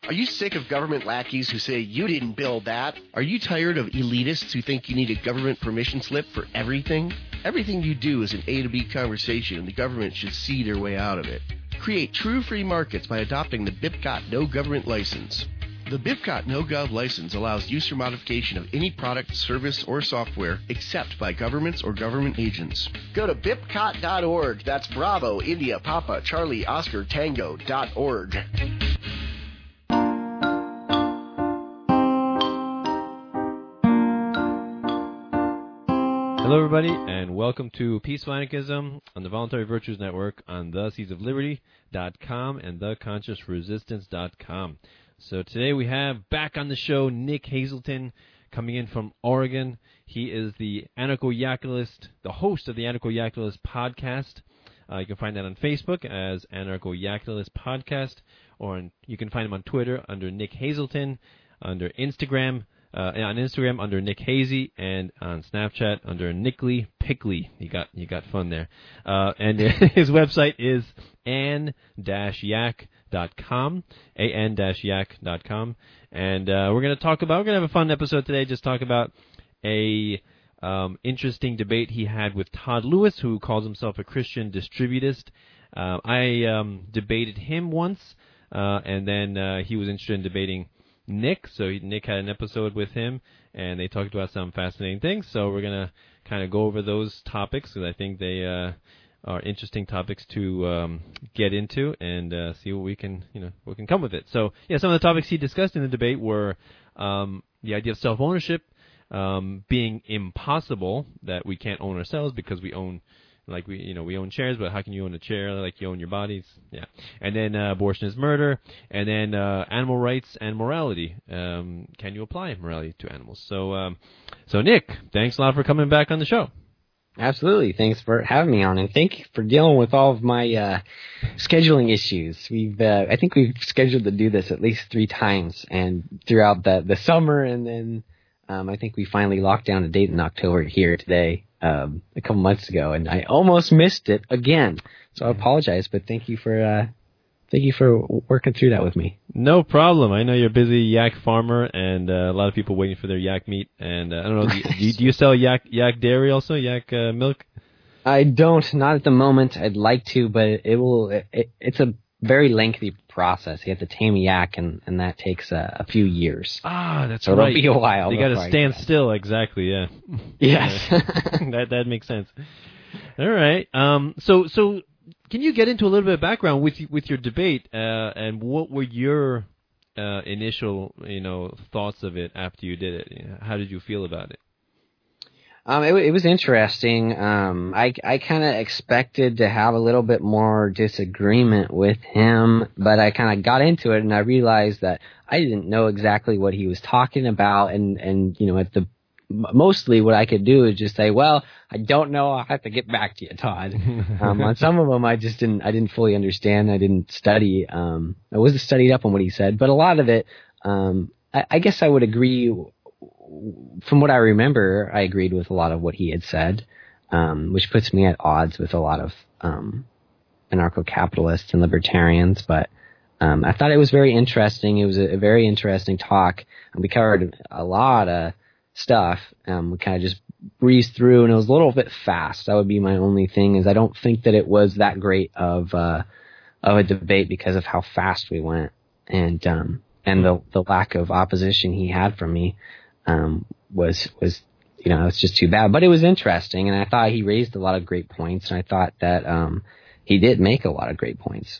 Are you sick of government lackeys who say you didn't build that? Are you tired of elitists who think you need a government permission slip for everything? Everything you do is an A to B conversation, and the government should see their way out of it. Create true free markets by adopting the BIPCOT No Government License. The BIPCOT No Gov license allows use or modification of any product, service, or software except by governments or government agents. Go to BIPCOT.org. That's Bravo, India, Papa, Charlie, Oscar, Tango.org. Hello, everybody, and welcome to Peaceful Anarchism on the Voluntary Virtues Network on theseedsofliberty.com and theconsciousresistance.com. So today we have back on the show Nick Hazelton coming in from Oregon. He is the Anarcho-Yaculist, the host of the Anarcho-Yaculist podcast. You can find that on Facebook as Anarcho-Yaculist Podcast, or you can find him on Twitter under Nick Hazelton, under Instagram. On Instagram under Nick Hazy, and on Snapchat under Nickley Pickley. You got fun there. And his website is an-yak.com, an-yak.com. And we're gonna have a fun episode today. Just talk about a interesting debate he had with Todd Lewis, who calls himself a Christian distributist. I debated him once, and then he was interested in debating Nick, so Nick had an episode with him, and they talked about some fascinating things. So we're gonna kind of go over those topics because I think they are interesting topics to get into and see what we can come with it. So yeah, some of the topics he discussed in the debate were the idea of self-ownership being impossible, that we can't own ourselves because we own. Like we own chairs, but how can you own a chair like you own your bodies? Yeah. And then abortion is murder, and then animal rights and morality. Can you apply morality to animals? So Nick, thanks a lot for coming back on the show. Absolutely. Thanks for having me on, and thank you for dealing with all of my scheduling issues. I think we've scheduled to do this at least 3 times, and throughout the summer, and then I think we finally locked down a date in October here today. A couple months ago, and I almost missed it again. So I apologize, but thank you for working through that with me. No problem. I know you're a busy yak farmer, and a lot of people waiting for their yak meat. And I don't know, do you sell yak dairy also, yak milk? I don't, not at the moment. I'd like to, but it's a very lengthy process. You have to tame a yak, and that takes a few years. Ah, that's so right. It'll be a while. You got to stand still, exactly. Yeah. Yes. that makes sense. All right. So can you get into a little bit of background with your debate, and what were your initial thoughts of it after you did it? How did you feel about it? It was interesting. I kind of expected to have a little bit more disagreement with him, but I kind of got into it and I realized that I didn't know exactly what he was talking about, and mostly what I could do is just say, well, I don't know, I'll have to get back to you, Todd. On some of them I didn't fully understand. I didn't study. I wasn't studied up on what he said, but a lot of it, I guess I would agree. From what I remember, I agreed with a lot of what he had said, which puts me at odds with a lot of anarcho-capitalists and libertarians. But I thought it was very interesting. It was a very interesting talk. And we covered a lot of stuff. We kind of just breezed through, and it was a little bit fast. That would be my only thing, is I don't think that it was that great of a debate because of how fast we went, and the lack of opposition he had from me. Was it's just too bad, but it was interesting, and I thought he raised a lot of great points, and I thought that he did make a lot of great points.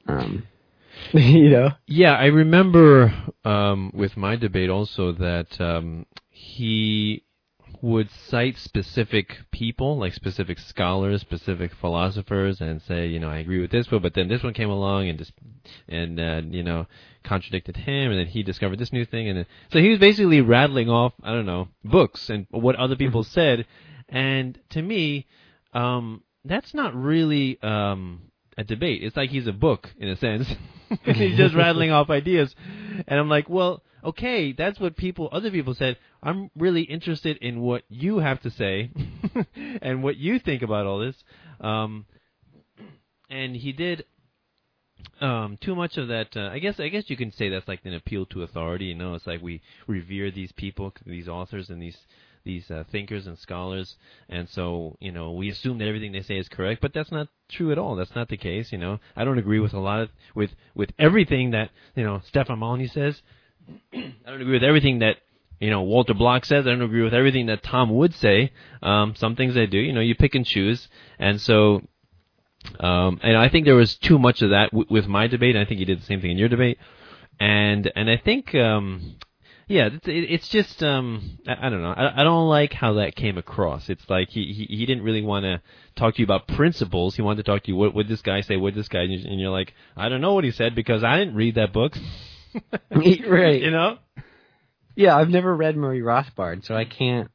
Yeah, I remember with my debate also that he would cite specific people, like specific scholars, specific philosophers, and say, I agree with this one, but then this one came along and contradicted him, and then he discovered this new thing, and so he was basically rattling off, books and what other people said, and to me, that's not really a debate. It's like he's a book in a sense. He's just rattling off ideas, and I'm like, well, okay, that's what other people said. I'm really interested in what you have to say and what you think about all this. And he did too much of that. I guess you can say that's like an appeal to authority. It's like we revere these people, these authors, and these thinkers and scholars, and so we assume that everything they say is correct. But that's not true at all. That's not the case. I don't agree with a lot of with everything that Stefan Molyneux says. I don't agree with everything that Walter Block says. I don't agree with everything that Tom would say. Some things I do. You pick and choose, and so. And I think there was too much of that with my debate. And I think you did the same thing in your debate. And I think, it's just, I don't know. I don't like how that came across. It's like he didn't really want to talk to you about principles. He wanted to talk to you, what would this guy say, what this guy, and you're like, I don't know what he said because I didn't read that book. Right. Yeah, I've never read Murray Rothbard, so I can't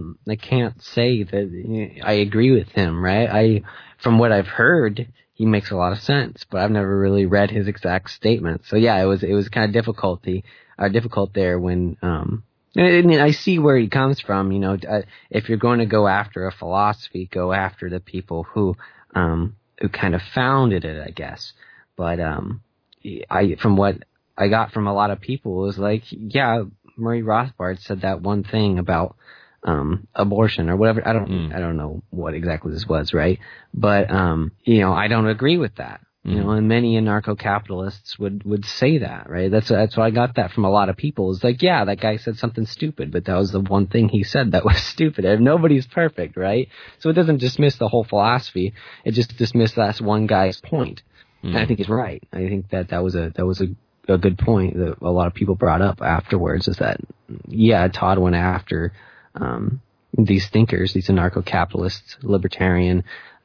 say that I agree with him, right? From what I've heard, he makes a lot of sense, but I've never really read his exact statement. So yeah, it was kind of difficult there when, and I see where he comes from, if you're going to go after a philosophy, go after the people who kind of founded it, I guess. But, from what I got from a lot of people was like, yeah, Murray Rothbard said that one thing about abortion or whatever. I don't know what exactly this was, right? But I don't agree with that. And many anarcho-capitalists would say that, right? That's why I got that from a lot of people. It's like, yeah, that guy said something stupid, but that was the one thing he said that was stupid. And nobody's perfect, right? So it doesn't dismiss the whole philosophy. It just dismisses that one guy's point. And I think he's right. I think that was a good point that a lot of people brought up afterwards, is that, yeah, Todd went after these thinkers, these anarcho-capitalists, libertarian,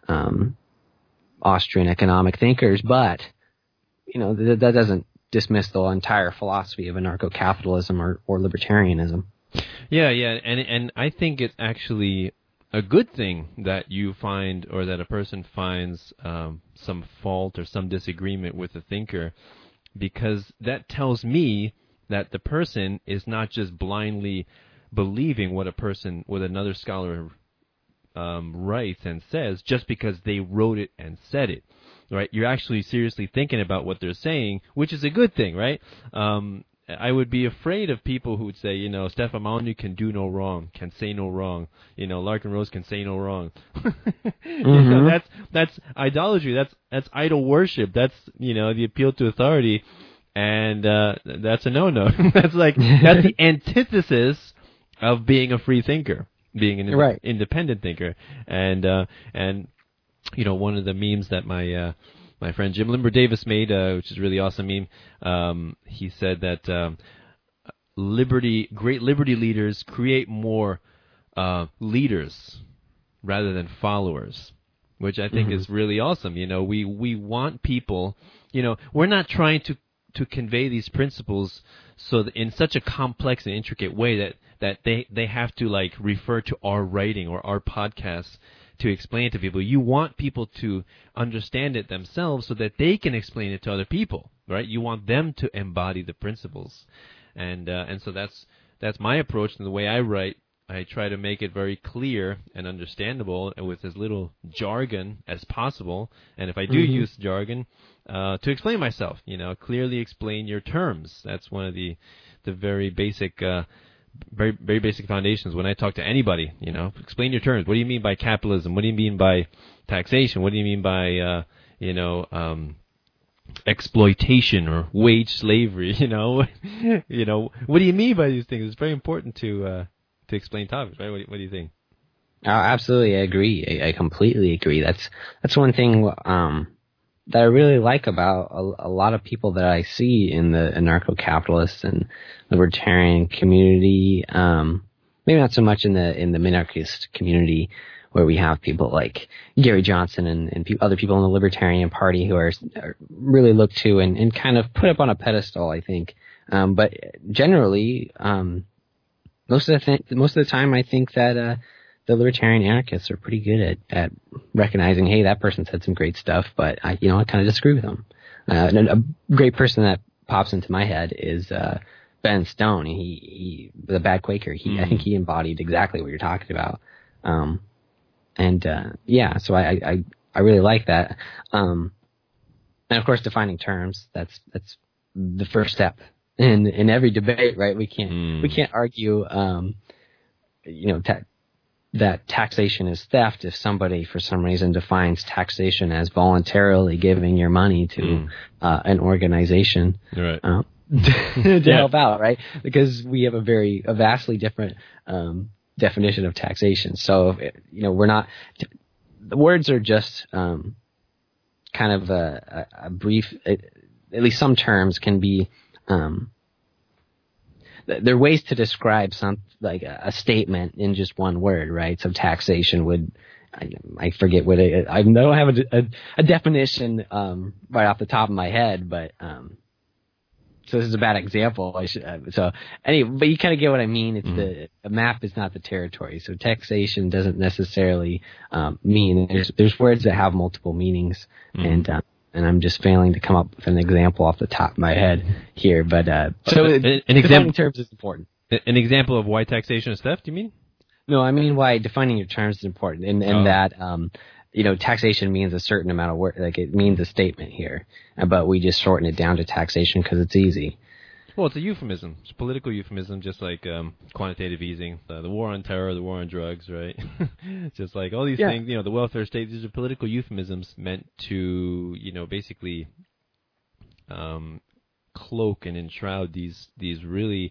Austrian economic thinkers, but that doesn't dismiss the entire philosophy of anarcho-capitalism or libertarianism. Yeah, and I think it's actually a good thing that you find, or that a person finds some fault or some disagreement with a thinker, because that tells me that the person is not just blindly believing what another scholar writes and says just because they wrote it and said it, right? You're actually seriously thinking about what they're saying, which is a good thing, right? I would be afraid of people who would say, Stefan Molyneux can do no wrong, can say no wrong. Larkin Rose can say no wrong. That's idolatry. That's idol worship. That's the appeal to authority, and that's a no-no. That's the antithesis of being a free thinker, being an independent thinker. And one of the memes that my friend Jim Limber Davis made, which is a really awesome meme, he said that great liberty leaders create more leaders rather than followers, which I think is really awesome. We want people, we're not trying to convey these principles so that in such a complex and intricate way that they have to refer to our writing or our podcasts to explain it to people. You want people to understand it themselves so that they can explain it to other people, right? You want them to embody the principles, and so that's my approach. And the way I write, I try to make it very clear and understandable, and with as little jargon as possible. And if I do use jargon, to explain myself, clearly explain your terms. That's one of the very basic. Very, very basic foundations. When I talk to anybody, explain your terms. What do you mean by capitalism? What do you mean by taxation? What do you mean by, exploitation or wage slavery? What do you mean by these things? It's very important to explain topics, right? What do you think? Absolutely, I agree. I completely agree. That's one thing that I really like about a lot of people that I see in the anarcho-capitalist and libertarian community. Maybe not so much in the minarchist community, where we have people like Gary Johnson and other people in the Libertarian Party who are really looked to and kind of put up on a pedestal, I think. But generally, most of the time, I think that the libertarian anarchists are pretty good at recognizing, hey, that person said some great stuff, but I kind of disagree with them. And a great person that pops into my head is Ben Stone. He the Bad Quaker. I think he embodied exactly what you're talking about. So I really like that. And of course, defining terms, that's the first step in every debate, right? We can't argue, that taxation is theft if somebody for some reason defines taxation as voluntarily giving your money to an organization. Right. To help out, right? Because we have a vastly different definition of taxation. So, we're not. The words are just kind of a brief. At least some terms can be. There are ways to describe like a statement in just one word, right? So taxation would. I forget what I don't have a definition right off the top of my head, but. So this is a bad example. But you kind of get what I mean. It's the map is not the territory. So taxation doesn't necessarily mean there's words that have multiple meanings, and I'm just failing to come up with an example off the top of my head here. But an example in terms is important. An example of why taxation is theft. You mean? No, I mean why defining your terms is important, and that. Taxation means a certain amount of work. Like it means a statement here, but we just shorten it down to taxation because it's easy. Well, it's a euphemism. It's a political euphemism, just like quantitative easing, the war on terror, the war on drugs, right? Just like all these things, the welfare state. These are political euphemisms meant to, basically cloak and enshroud these really,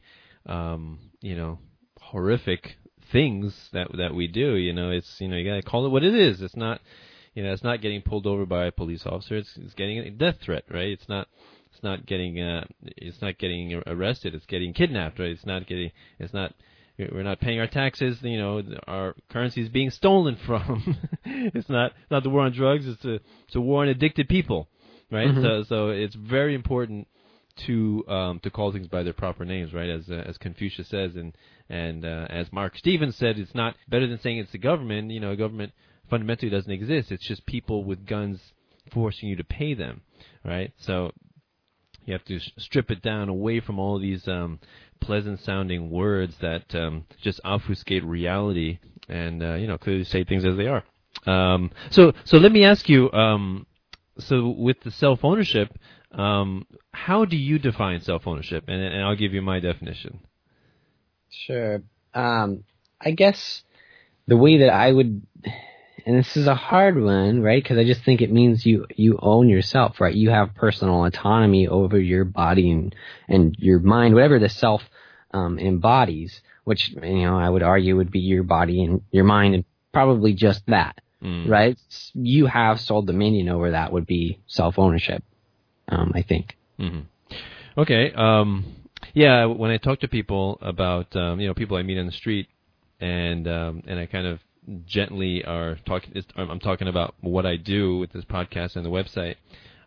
horrific things that we do. It's you gotta call it what it is. It's not it's not getting pulled over by a police officer. It's getting a death threat, right? It's not getting arrested. It's getting kidnapped, right? We're not paying our taxes. Our currency is being stolen from. It's not the war on drugs. It's a war on addicted people, right? Mm-hmm. So it's very important to call things by their proper names, right? As Confucius says, and as Mark Stevens said, it's not better than saying it's the government. A government fundamentally doesn't exist. It's just people with guns forcing you to pay them, right? So you have to strip it down away from all these pleasant-sounding words that just obfuscate reality and clearly say things as they are. So let me ask you. So with the self-ownership, how do you define self-ownership? And I'll give you my definition. Sure. I guess the way that I would, and this is a hard one, right? Because I just think it means you own yourself, right? You have personal autonomy over your body and your mind, whatever the self embodies, which, I would argue would be your body and your mind and probably just that, right? You have sole dominion over that would be self-ownership, I think. Mm-hmm. Okay. Yeah, when I talk to people about, people I meet on the street, and I kind of gently I'm talking about what I do with this podcast and the website.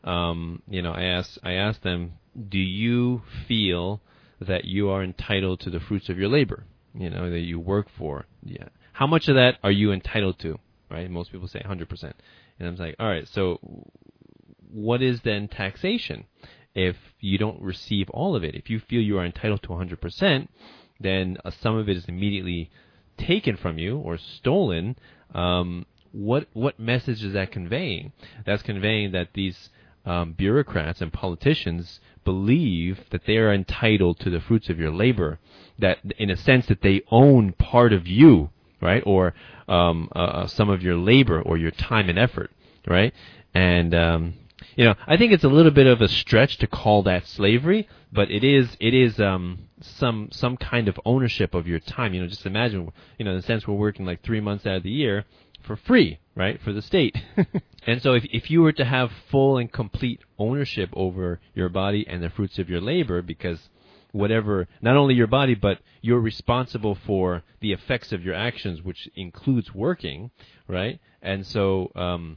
I ask them, do you feel that you are entitled to the fruits of your labor? That you work for. Yeah. How much of that are you entitled to? Right. Most people say 100%, and I'm like, all right. So, what is then taxation? If you don't receive all of it, if you feel you are entitled to 100%, then some of it is immediately taken from you or stolen. What message is that conveying? That's conveying that these bureaucrats and politicians believe that they are entitled to the fruits of your labor, that in a sense that they own part of you, right, or some of your labor or your time and effort, right, and I think it's a little bit of a stretch to call that slavery, but it is some kind of ownership of your time. Just imagine, in a sense, we're working like 3 months out of the year for free, right, for the state. And so if you were to have full and complete ownership over your body and the fruits of your labor, because not only your body, but you're responsible for the effects of your actions, which includes working, right? And so,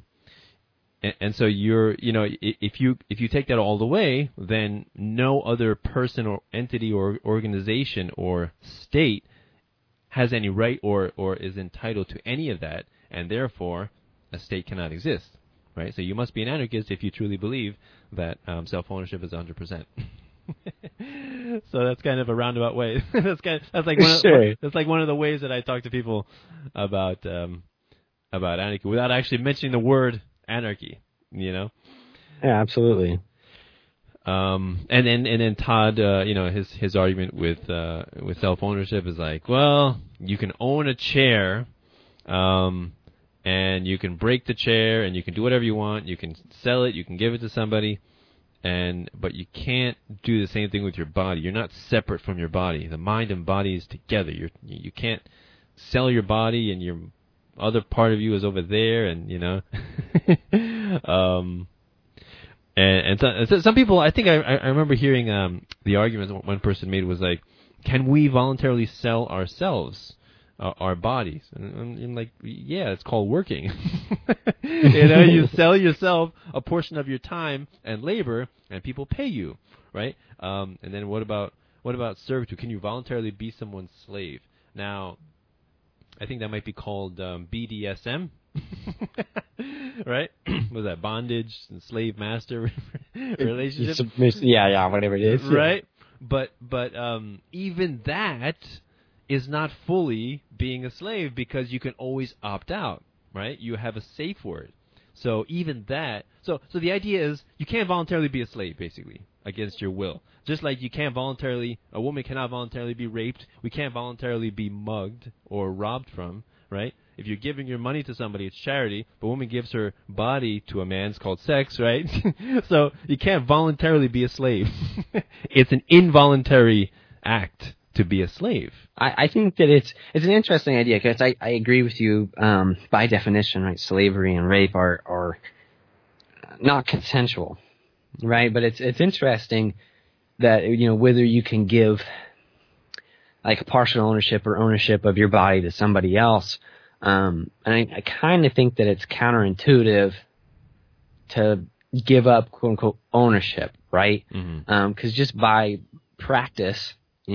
you're, if you take that all the way, then no other person or entity or organization or state has any right or is entitled to any of that, and therefore a state cannot exist, right? So you must be an anarchist if you truly believe that self-ownership is 100%. So that's kind of a roundabout way. That's like one of the ways that I talk to people about anarchy without actually mentioning the word anarchy, Yeah, absolutely. And then Todd, his argument with self ownership is like, well, you can own a chair, and you can break the chair, and you can do whatever you want. You can sell it, you can give it to somebody, but you can't do the same thing with your body. You're not separate from your body. The mind and body is together. You can't sell your body, and your other part of you is over there, and And so some people, I think I remember hearing the argument one person made was like, can we voluntarily sell ourselves, our bodies? And I'm like, yeah, it's called working. You sell yourself a portion of your time and labor, and people pay you, right? And then what about servitude? Can you voluntarily be someone's slave? Now, I think that might be called BDSM. Right? Was that bondage and slave master relationship? Yeah, whatever it is. Right? Yeah. But even that is not fully being a slave, because you can always opt out, right? You have a safe word. So even that, so the idea is you can't voluntarily be a slave, basically, against your will. Just like a woman cannot voluntarily be raped, we can't voluntarily be mugged or robbed from, right? If you're giving your money to somebody, it's charity, but a woman gives her body to a man, it's called sex, right? So you can't voluntarily be a slave. It's an involuntary act to be a slave. I think that it's an interesting idea, because I agree with you, by definition, right? Slavery and rape are not consensual, right? But it's interesting that, whether you can give like a partial ownership or ownership of your body to somebody else. And I kind of think that it's counterintuitive to give up, quote unquote, ownership, right? Mm-hmm. 'Cause just by practice,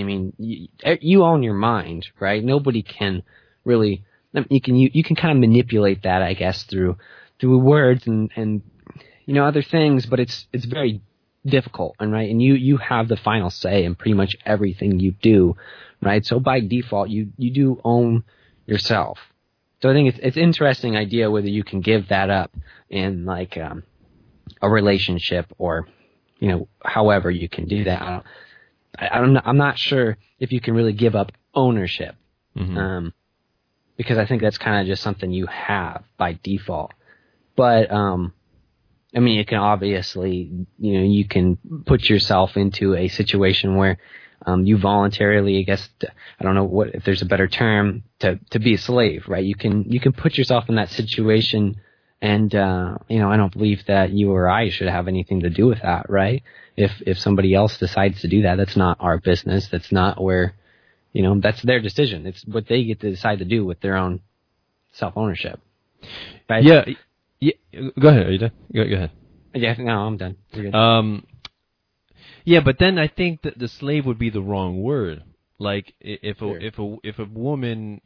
you own your mind, right? Nobody can really, you can kind of manipulate that, I guess, through words and other things, but it's very difficult, and you have the final say in pretty much everything you do, right? So by default, you do own yourself. So I think it's an interesting idea whether you can give that up in like a relationship, or however you can do that. I'm not sure if you can really give up ownership, mm-hmm. Because I think that's kind of just something you have by default. But you can obviously you can put yourself into a situation where you voluntarily, I guess, I don't know if there's a better term, to be a slave, right? You can put yourself in that situation, and I don't believe that you or I should have anything to do with that, right? If somebody else decides to do that, that's not our business. That's not where, that's their decision. It's what they get to decide to do with their own self-ownership, right? Yeah. Go ahead. Are you done? Go ahead. Yeah, no, I'm done. You're good. Yeah, but then I think that the slave would be the wrong word. Like if a woman,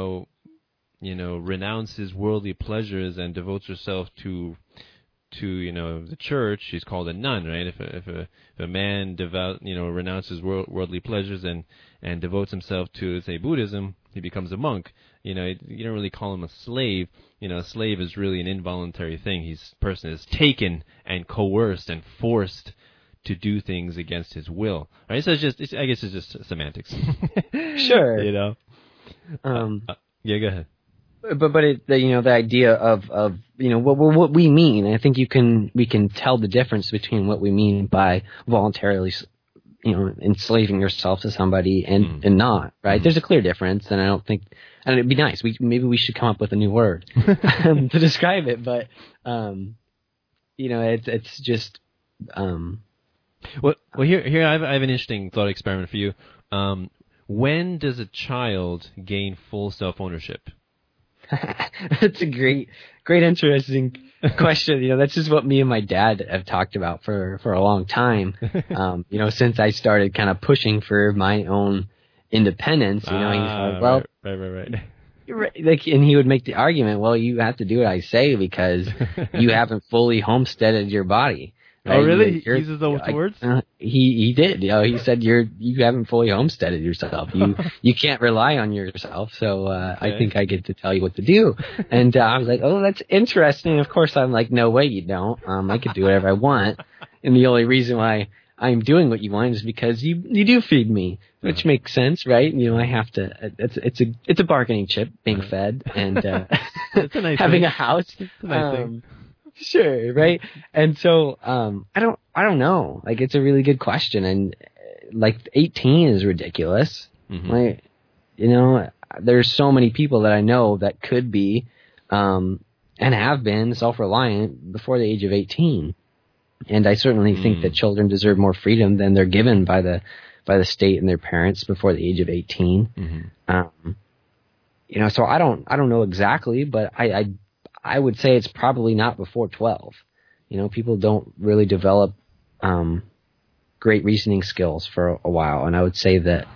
renounces worldly pleasures and devotes herself to the church, she's called a nun, right? If a man renounces worldly pleasures and devotes himself to, say, Buddhism, he becomes a monk. You don't really call him a slave. A slave is really an involuntary thing. Person is taken and coerced and forced to do things against his will, right? So I guess it's just semantics. Sure. Yeah, go ahead. But the idea of what we mean, I think we can tell the difference between what we mean by voluntarily, enslaving yourself to somebody and not, right? There's a clear difference, and I don't think, and it'd be nice. Maybe we should come up with a new word to describe it, but it's just. Well, here I have an interesting thought experiment for you. When does a child gain full self-ownership? That's a great, interesting question. That's just what me and my dad have talked about for a long time. Since I started kind of pushing for my own independence. He's like, well, right. Like, and he would make the argument, well, you have to do what I say because you haven't fully homesteaded your body. Oh, really? He uses those words? He did. He said you haven't fully homesteaded yourself. You can't rely on yourself. So Okay. I think I get to tell you what to do. And I was like, oh, that's interesting. Of course, I'm like, no way, you don't. I could do whatever I want. And the only reason why I'm doing what you want is because you do feed me, which makes sense, right? I have to. It's a bargaining chip, being fed and That's a nice having thing. a house. It's a nice thing. Sure, right? And so, I don't know. Like, it's a really good question. And, like, 18 is ridiculous. Mm-hmm. Like, there's so many people that I know that could be, and have been self-reliant before the age of 18. And I certainly think that children deserve more freedom than they're given by the state and their parents before the age of 18. Mm-hmm. So I don't know exactly, but I would say it's probably not before 12. People don't really develop great reasoning skills for a while. And I would say that,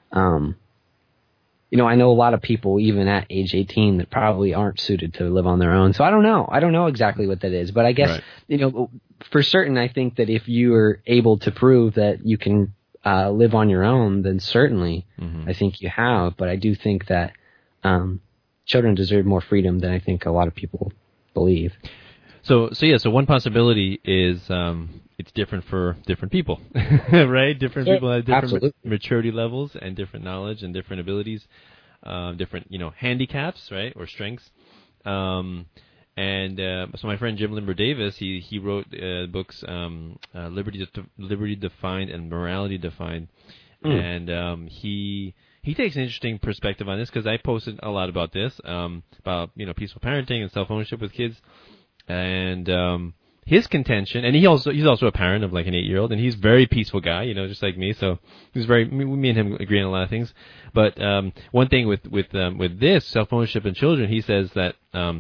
I know a lot of people, even at age 18, that probably aren't suited to live on their own. So I don't know. I don't know exactly what that is. But I guess, for certain, I think that if you are able to prove that you can live on your own, then certainly I think you have. But I do think that children deserve more freedom than I think a lot of people believe. So one possibility is it's different for different people, right? Different people have different maturity levels and different knowledge and different abilities, different handicaps, right, or strengths. So my friend Jim Limber Davis, he wrote books Liberty Defined and Morality Defined, and he takes an interesting perspective on this because I posted a lot about this, about peaceful parenting and self-ownership with kids, and his contention, and he's also a parent of like an 8-year-old, and he's a very peaceful guy, just like me. So me and him agree on a lot of things. But one thing with this self-ownership in children, he says that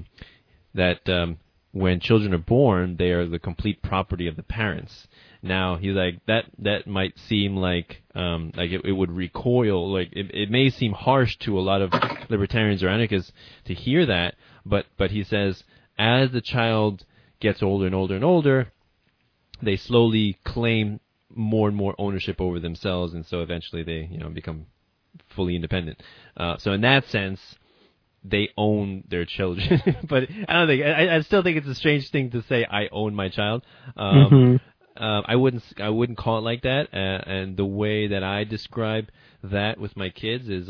when children are born, they are the complete property of the parents. Now he's like that might seem like it would recoil, like it may seem harsh to a lot of libertarians or anarchists to hear that, but he says as the child gets older and older and older, they slowly claim more and more ownership over themselves, and so eventually they become fully independent. So in that sense, they own their children. But I still think it's a strange thing to say I own my child. I wouldn't call it like that. And the way that I describe that with my kids is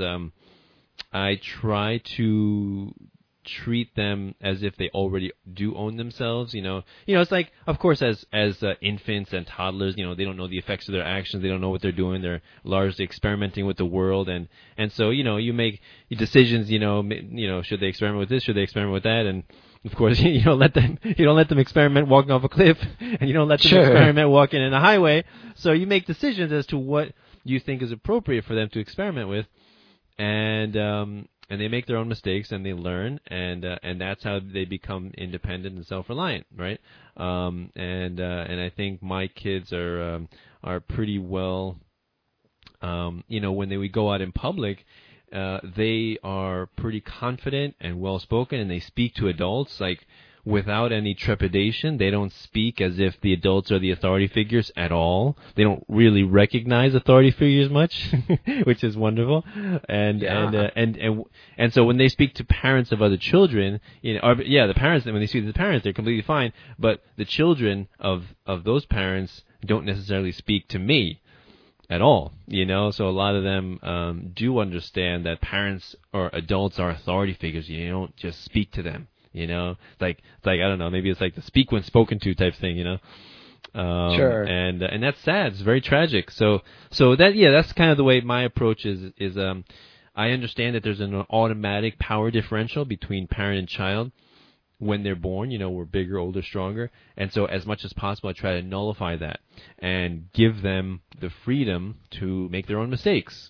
I try to treat them as if they already do own themselves. It's like, of course, as infants and toddlers, they don't know the effects of their actions. They don't know what they're doing. They're largely experimenting with the world, and so you make decisions. Should they experiment with this? Should they experiment with that? And of course, you don't let them experiment walking off a cliff, and you don't let them experiment walking in a highway. So you make decisions as to what you think is appropriate for them to experiment with, and they make their own mistakes and they learn, and that's how they become independent and self-reliant, right? And I think my kids are pretty well, when we go out in public, they are pretty confident and well-spoken, and they speak to adults like without any trepidation. They don't speak as if the adults are the authority figures at all. They don't really recognize authority figures much, which is wonderful. And so when they speak to parents of other children, the parents, when they speak to the parents, they're completely fine. But the children of those parents don't necessarily speak to me at all, so a lot of them do understand that parents or adults are authority figures. You don't just speak to them. It's like I don't know, maybe it's like the speak when spoken to type thing, Sure. And that's sad. It's very tragic. So that's kind of the way my approach is. I understand that there's an automatic power differential between parent and child when they're born. We're bigger, older, stronger, and so as much as possible, I try to nullify that and give them the freedom to make their own mistakes.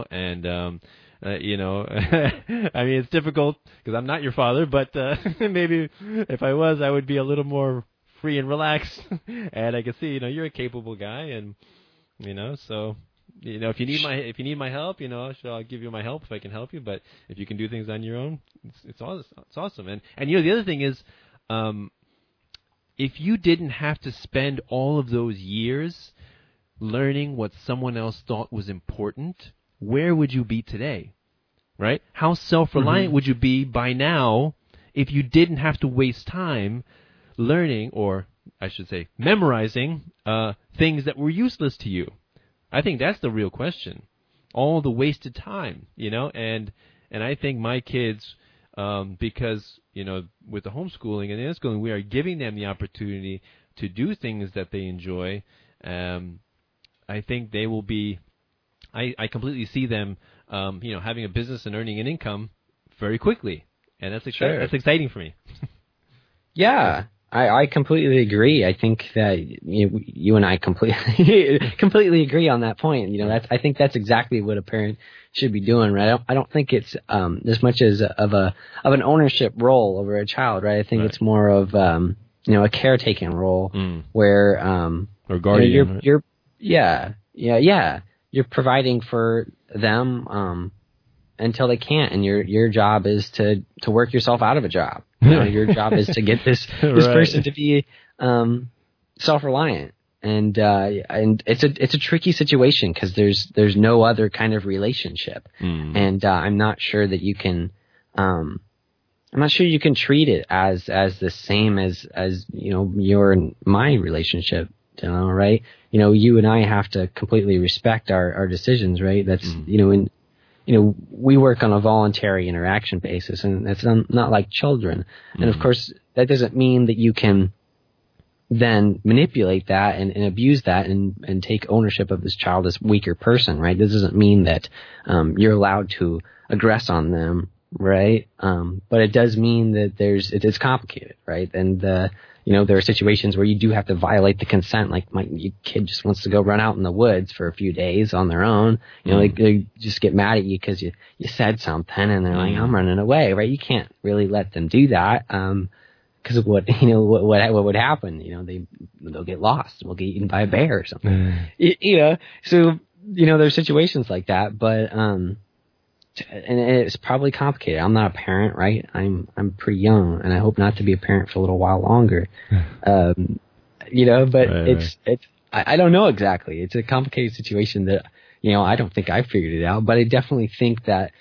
I mean, it's difficult because I'm not your father, but maybe if I was, I would be a little more free and relaxed. And I can see, you're a capable guy, and so if you need my help, I'll give you my help if I can help you. But if you can do things on your own, it's awesome. And the other thing is, if you didn't have to spend all of those years learning what someone else thought was important, where would you be today? Right? How self-reliant would you be by now if you didn't have to waste time learning, or I should say memorizing, things that were useless to you? I think that's the real question. All the wasted time, and I think my kids, because, with the homeschooling and the unschooling, we are giving them the opportunity to do things that they enjoy. I think they will be, I completely see them, having a business and earning an income very quickly. And that's exciting. That's exciting for me. Yeah, I completely agree. I think that you and I completely agree on that point. I think that's exactly what a parent should be doing, right? I don't think it's as much as of an ownership role over a child, right? I think it's more of a caretaking role where or guardian. You're providing for them until they can't, and your job is to work yourself out of a job. Your job is to get this person to be self-reliant, and it's a tricky situation because there's no other kind of relationship, and I'm not sure that you can. I'm not sure you can treat it as the same as your and my relationship. Right? You and I have to completely respect our decisions, right? That's we work on a voluntary interaction basis, and it's not like children. And of course, that doesn't mean that you can then manipulate that and abuse that and take ownership of this child as weaker person, right? This doesn't mean that you're allowed to aggress on them, right? But it does mean that it's complicated, right? And there are situations where you do have to violate the consent. Like my kid just wants to go run out in the woods for a few days on their own. They just get mad at you because you said something, and they're like, "I'm running away," right? You can't really let them do that because of what would happen. They'll get lost. They'll get eaten by a bear or something. So there's situations like that, but and it's probably complicated. I'm not a parent, right? I'm pretty young, and I hope not to be a parent for a little while longer. But it's I don't know exactly. It's a complicated situation that I don't think I figured it out, but I definitely think that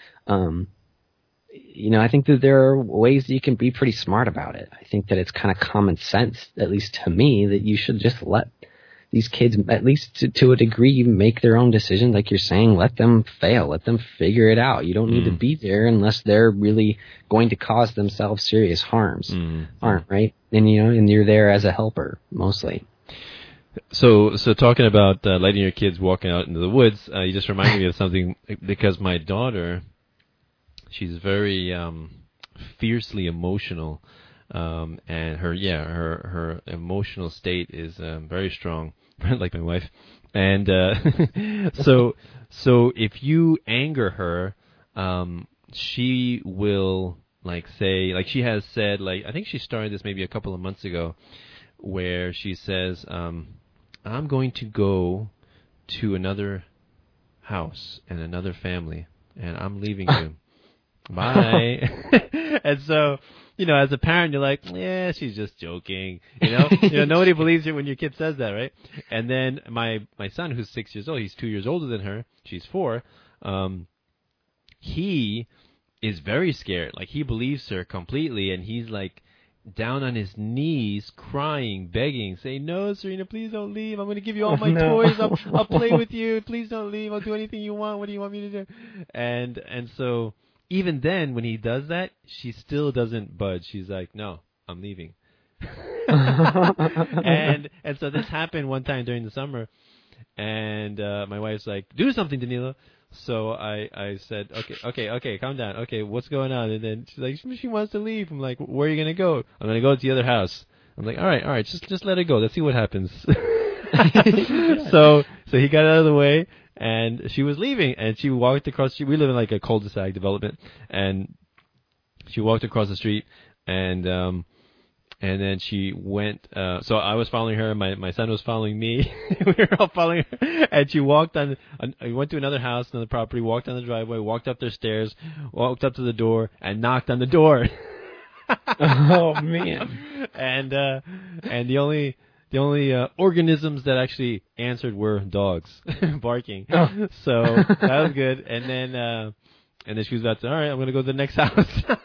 I think that there are ways that you can be pretty smart about it. I think that it's kind of common sense, at least to me, that you should just let these kids, at least to a degree, make their own decisions. Like you're saying, let them fail. Let them figure it out. You don't need to be there unless they're really going to cause themselves serious harm, right? And, and you're there as a helper, mostly. So talking about letting your kids walking out into the woods, you just reminded me of something, because my daughter, she's very fiercely emotional. And her emotional state is very strong, like my wife. And so if you anger her, she will say, she has said, I think she started this maybe a couple of months ago, where she says, "I'm going to go to another house and another family, and I'm leaving you. Bye." And so, as a parent, you're like, yeah, she's just joking. Nobody believes you when your kid says that, right? And then my son, who's 6 years old, he's 2 years older than her. She's 4. He is very scared. He believes her completely, and he's down on his knees, crying, begging, saying, "No, Serena, please don't leave. I'm going to give you all my toys. I'll play with you. Please don't leave. I'll do anything you want. What do you want me to do?" And so, even then, when he does that, she still doesn't budge. She's like, "No, I'm leaving." and so this happened one time during the summer, and my wife's like, "Do something, Danilo." So I said, okay, calm down. Okay, what's going on? And then she's like, she wants to leave. I'm like, where are you going to go? I'm going to go to the other house. I'm like, all right, just let her go. Let's see what happens. So he got out of the way, and she was leaving, and she walked across the street. We live in a cul-de-sac development, and she walked across the street, and then she went, so I was following her, my son was following me, we were all following her, and she walked we went to another house, another property, walked down the driveway, walked up their stairs, walked up to the door, and knocked on the door. Oh man! And the only organisms that actually answered were dogs barking. Oh. So that was good. And then she was about to, all right, I'm going to go to the next house.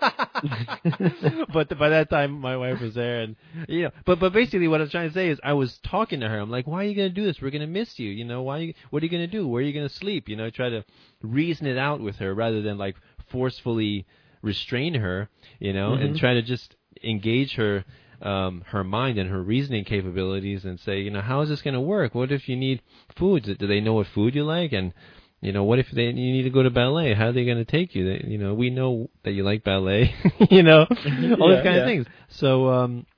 But by that time, my wife was there. And, but basically what I'm trying to say is I was talking to her. I'm like, why are you going to do this? We're going to miss you. What are you going to do? Where are you going to sleep? Try to reason it out with her rather than like forcefully restrain her, and try to just engage her mind and her reasoning capabilities and say, how is this going to work? What if you need food? Do they know what food you like? And, what if you need to go to ballet? How are they going to take you? We know that you like ballet, all those kind of things. So,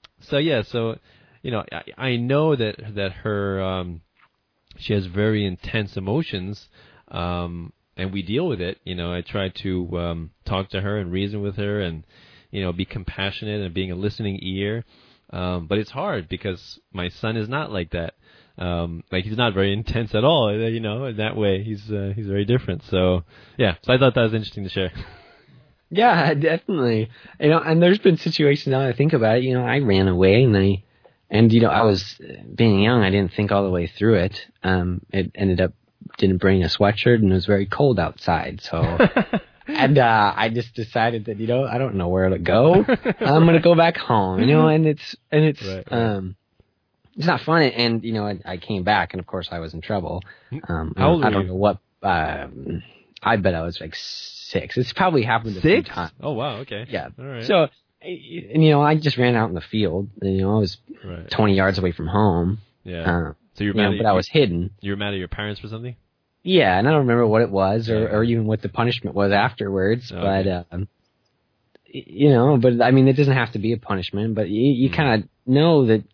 I know that her, she has very intense emotions, and we deal with it. I try to talk to her and reason with her and, be compassionate and being a listening ear. But it's hard because my son is not like that. He's not very intense at all, in that way. He's very different. So I thought that was interesting to share. Yeah, definitely. And there's been situations now that I think about it, I ran away and I was being young. I didn't think all the way through it. It ended up didn't bring a sweatshirt and it was very cold outside. So, and, I just decided that, I don't know where to go. I'm going to go back home, and it's, right. It's not fun. And, I came back and of course I was in trouble. How old were you? I don't know what, I bet I was like 6. It's probably happened a few times. Oh, wow. Okay. Yeah. All right. So, and, I just ran out in the field. I was 20 yards away from home. Yeah. So you're mad but I was hidden. You were mad at your parents for something? Yeah, and I don't remember what it was or even what the punishment was afterwards. Okay. But, but I mean, it doesn't have to be a punishment, but you kind of know that,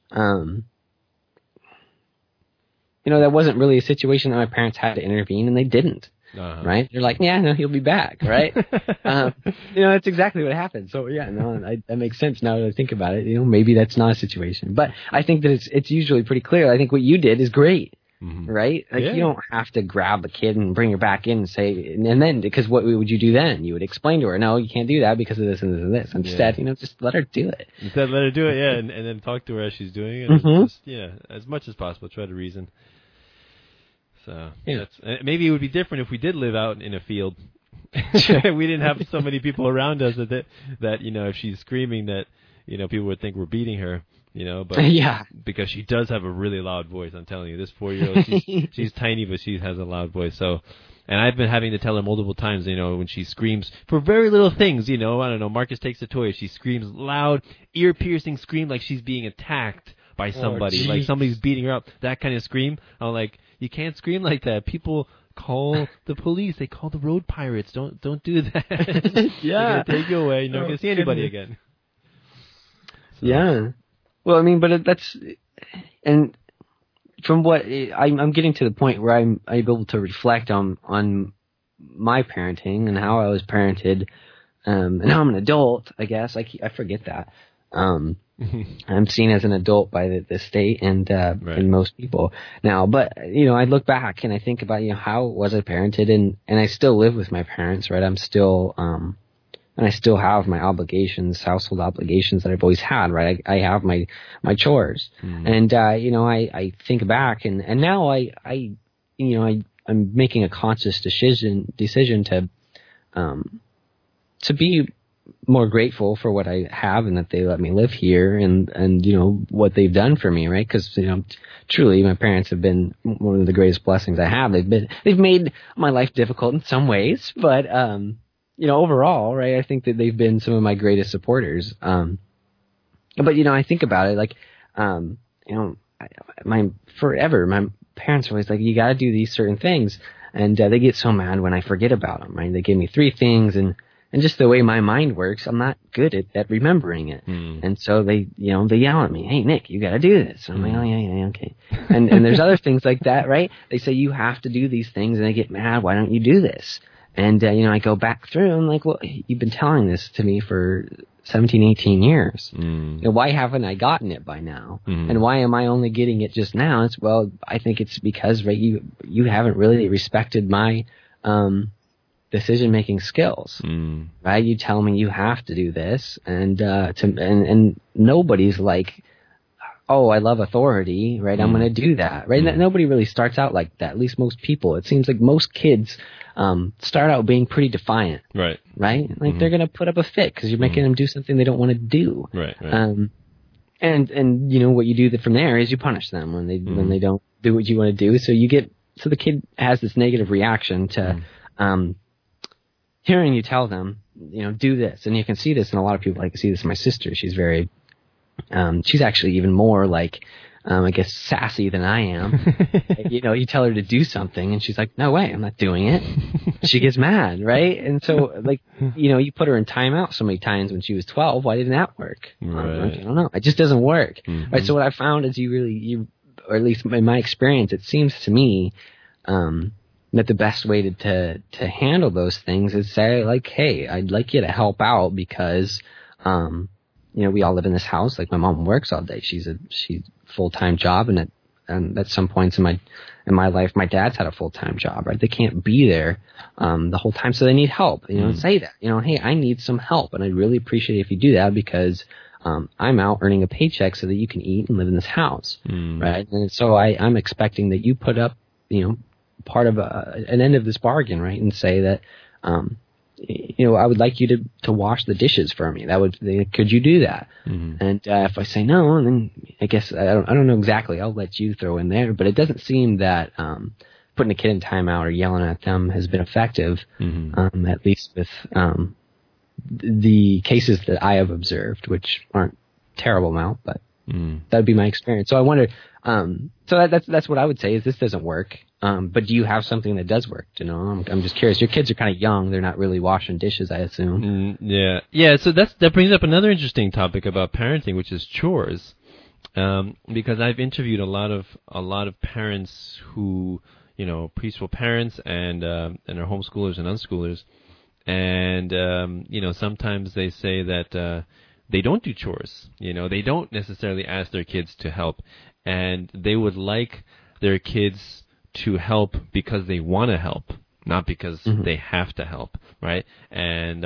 that wasn't really a situation that my parents had to intervene, and they didn't. Uh-huh. Right? They're like, yeah, no, he'll be back, right? That's exactly what happened. So that makes sense now that I think about it. Maybe that's not a situation, but I think that it's usually pretty clear. I think what you did is great, right? Like you don't have to grab a kid and bring her back in and say, and then because what would you do then? You would explain to her, no, you can't do that because of this and this and this. Instead, just let her do it. Instead, let her do it, and then talk to her as she's doing it. And just, as much as possible, try to reason. So maybe it would be different if we did live out in a field. We didn't have so many people around us that if she's screaming that people would think we're beating her. But because she does have a really loud voice, I'm telling you, this 4-year-old, she's tiny, but she has a loud voice. So, and I've been having to tell her multiple times, when she screams for very little things, I don't know, Marcus takes a toy, she screams loud, ear-piercing scream like she's being attacked by somebody, like somebody's beating her up, that kind of scream. I'm like, you can't scream like that. People call the police. They call the road pirates. Don't do that. They're gonna take you away. You're not gonna see anybody again. So. Yeah. Well, I mean, but that's, and from what I'm getting to the point where I'm able to reflect on my parenting and how I was parented, and now I'm an adult. I guess I forget that. I'm seen as an adult by the state and most people now. But I look back and I think about how was I parented, and I still live with my parents, right? I'm still and I still have my obligations, household obligations that I've always had, right? I have my chores, and I think back and now I'm making a conscious decision to be more grateful for what I have and that they let me live here and what they've done for me, right? Because truly my parents have been one of the greatest blessings I have. They've made my life difficult in some ways, but overall, right, I think that they've been some of my greatest supporters. But I think about it like my parents are always like, you got to do these certain things, and they get so mad when I forget about them, right? They give me 3 things and just the way my mind works, I'm not good at remembering it. And so they yell at me, hey, Nick, you got to do this. And I'm like, oh, yeah, okay. And there's other things like that, right? They say you have to do these things, and they get mad. Why don't you do this? And, I go back through, and I'm like, well, you've been telling this to me for 17, 18 years. Why haven't I gotten it by now? And why am I only getting it just now? I think it's because, right, you haven't really respected my decision-making skills, right? You tell me you have to do this, and nobody's like, oh, I love authority, right? I'm going to do that, right? Nobody really starts out like that. At least most people. It seems like most kids start out being pretty defiant, right? Like they're going to put up a fit because you're making them do something they don't want to do, right? And you know what you do from there is you punish them when they don't do what you want to do. So the kid has this negative reaction to hearing you tell them, you know, do this. And you can see this in a lot of people. I can see this in my sister. She's very, she's actually even more like, I guess, sassy than I am. You know, you tell her to do something and she's like, no way, I'm not doing it. She gets mad, right? And so, like, you know, you put her in timeout so many times when she was 12. Why didn't that work? Right. I don't know. It just doesn't work. Right. So what I found is or at least in my experience, it seems to me, that the best way to handle those things is say, like, hey, I'd like you to help out because, you know, we all live in this house. Like, my mom works all day. She's full-time job, and at some points in my life, my dad's had a full-time job, right? They can't be there the whole time, so they need help. You know, say that. You know, hey, I need some help, and I'd really appreciate it if you do that because I'm out earning a paycheck so that you can eat and live in this house, right? And so I'm expecting that you put up, you know, part of an end of this bargain, right? And say that, you know, I would like you to wash the dishes for me. Could you do that? And if I say no, then I guess I don't know exactly. I'll let you throw in there, but it doesn't seem that putting a kid in timeout or yelling at them has been effective, at least with the cases that I have observed, which aren't terrible amount, but that would be my experience. So I wonder. So that's what I would say is this doesn't work. But do you have something that does work? You know, I'm just curious. Your kids are kind of young; they're not really washing dishes, I assume. Yeah. So that brings up another interesting topic about parenting, which is chores. Because I've interviewed a lot of parents who, you know, preschool parents and are homeschoolers and unschoolers, and you know, sometimes they say that they don't do chores. You know, they don't necessarily ask their kids to help, and they would like their kids to help because they want to help, not because they have to help, right? And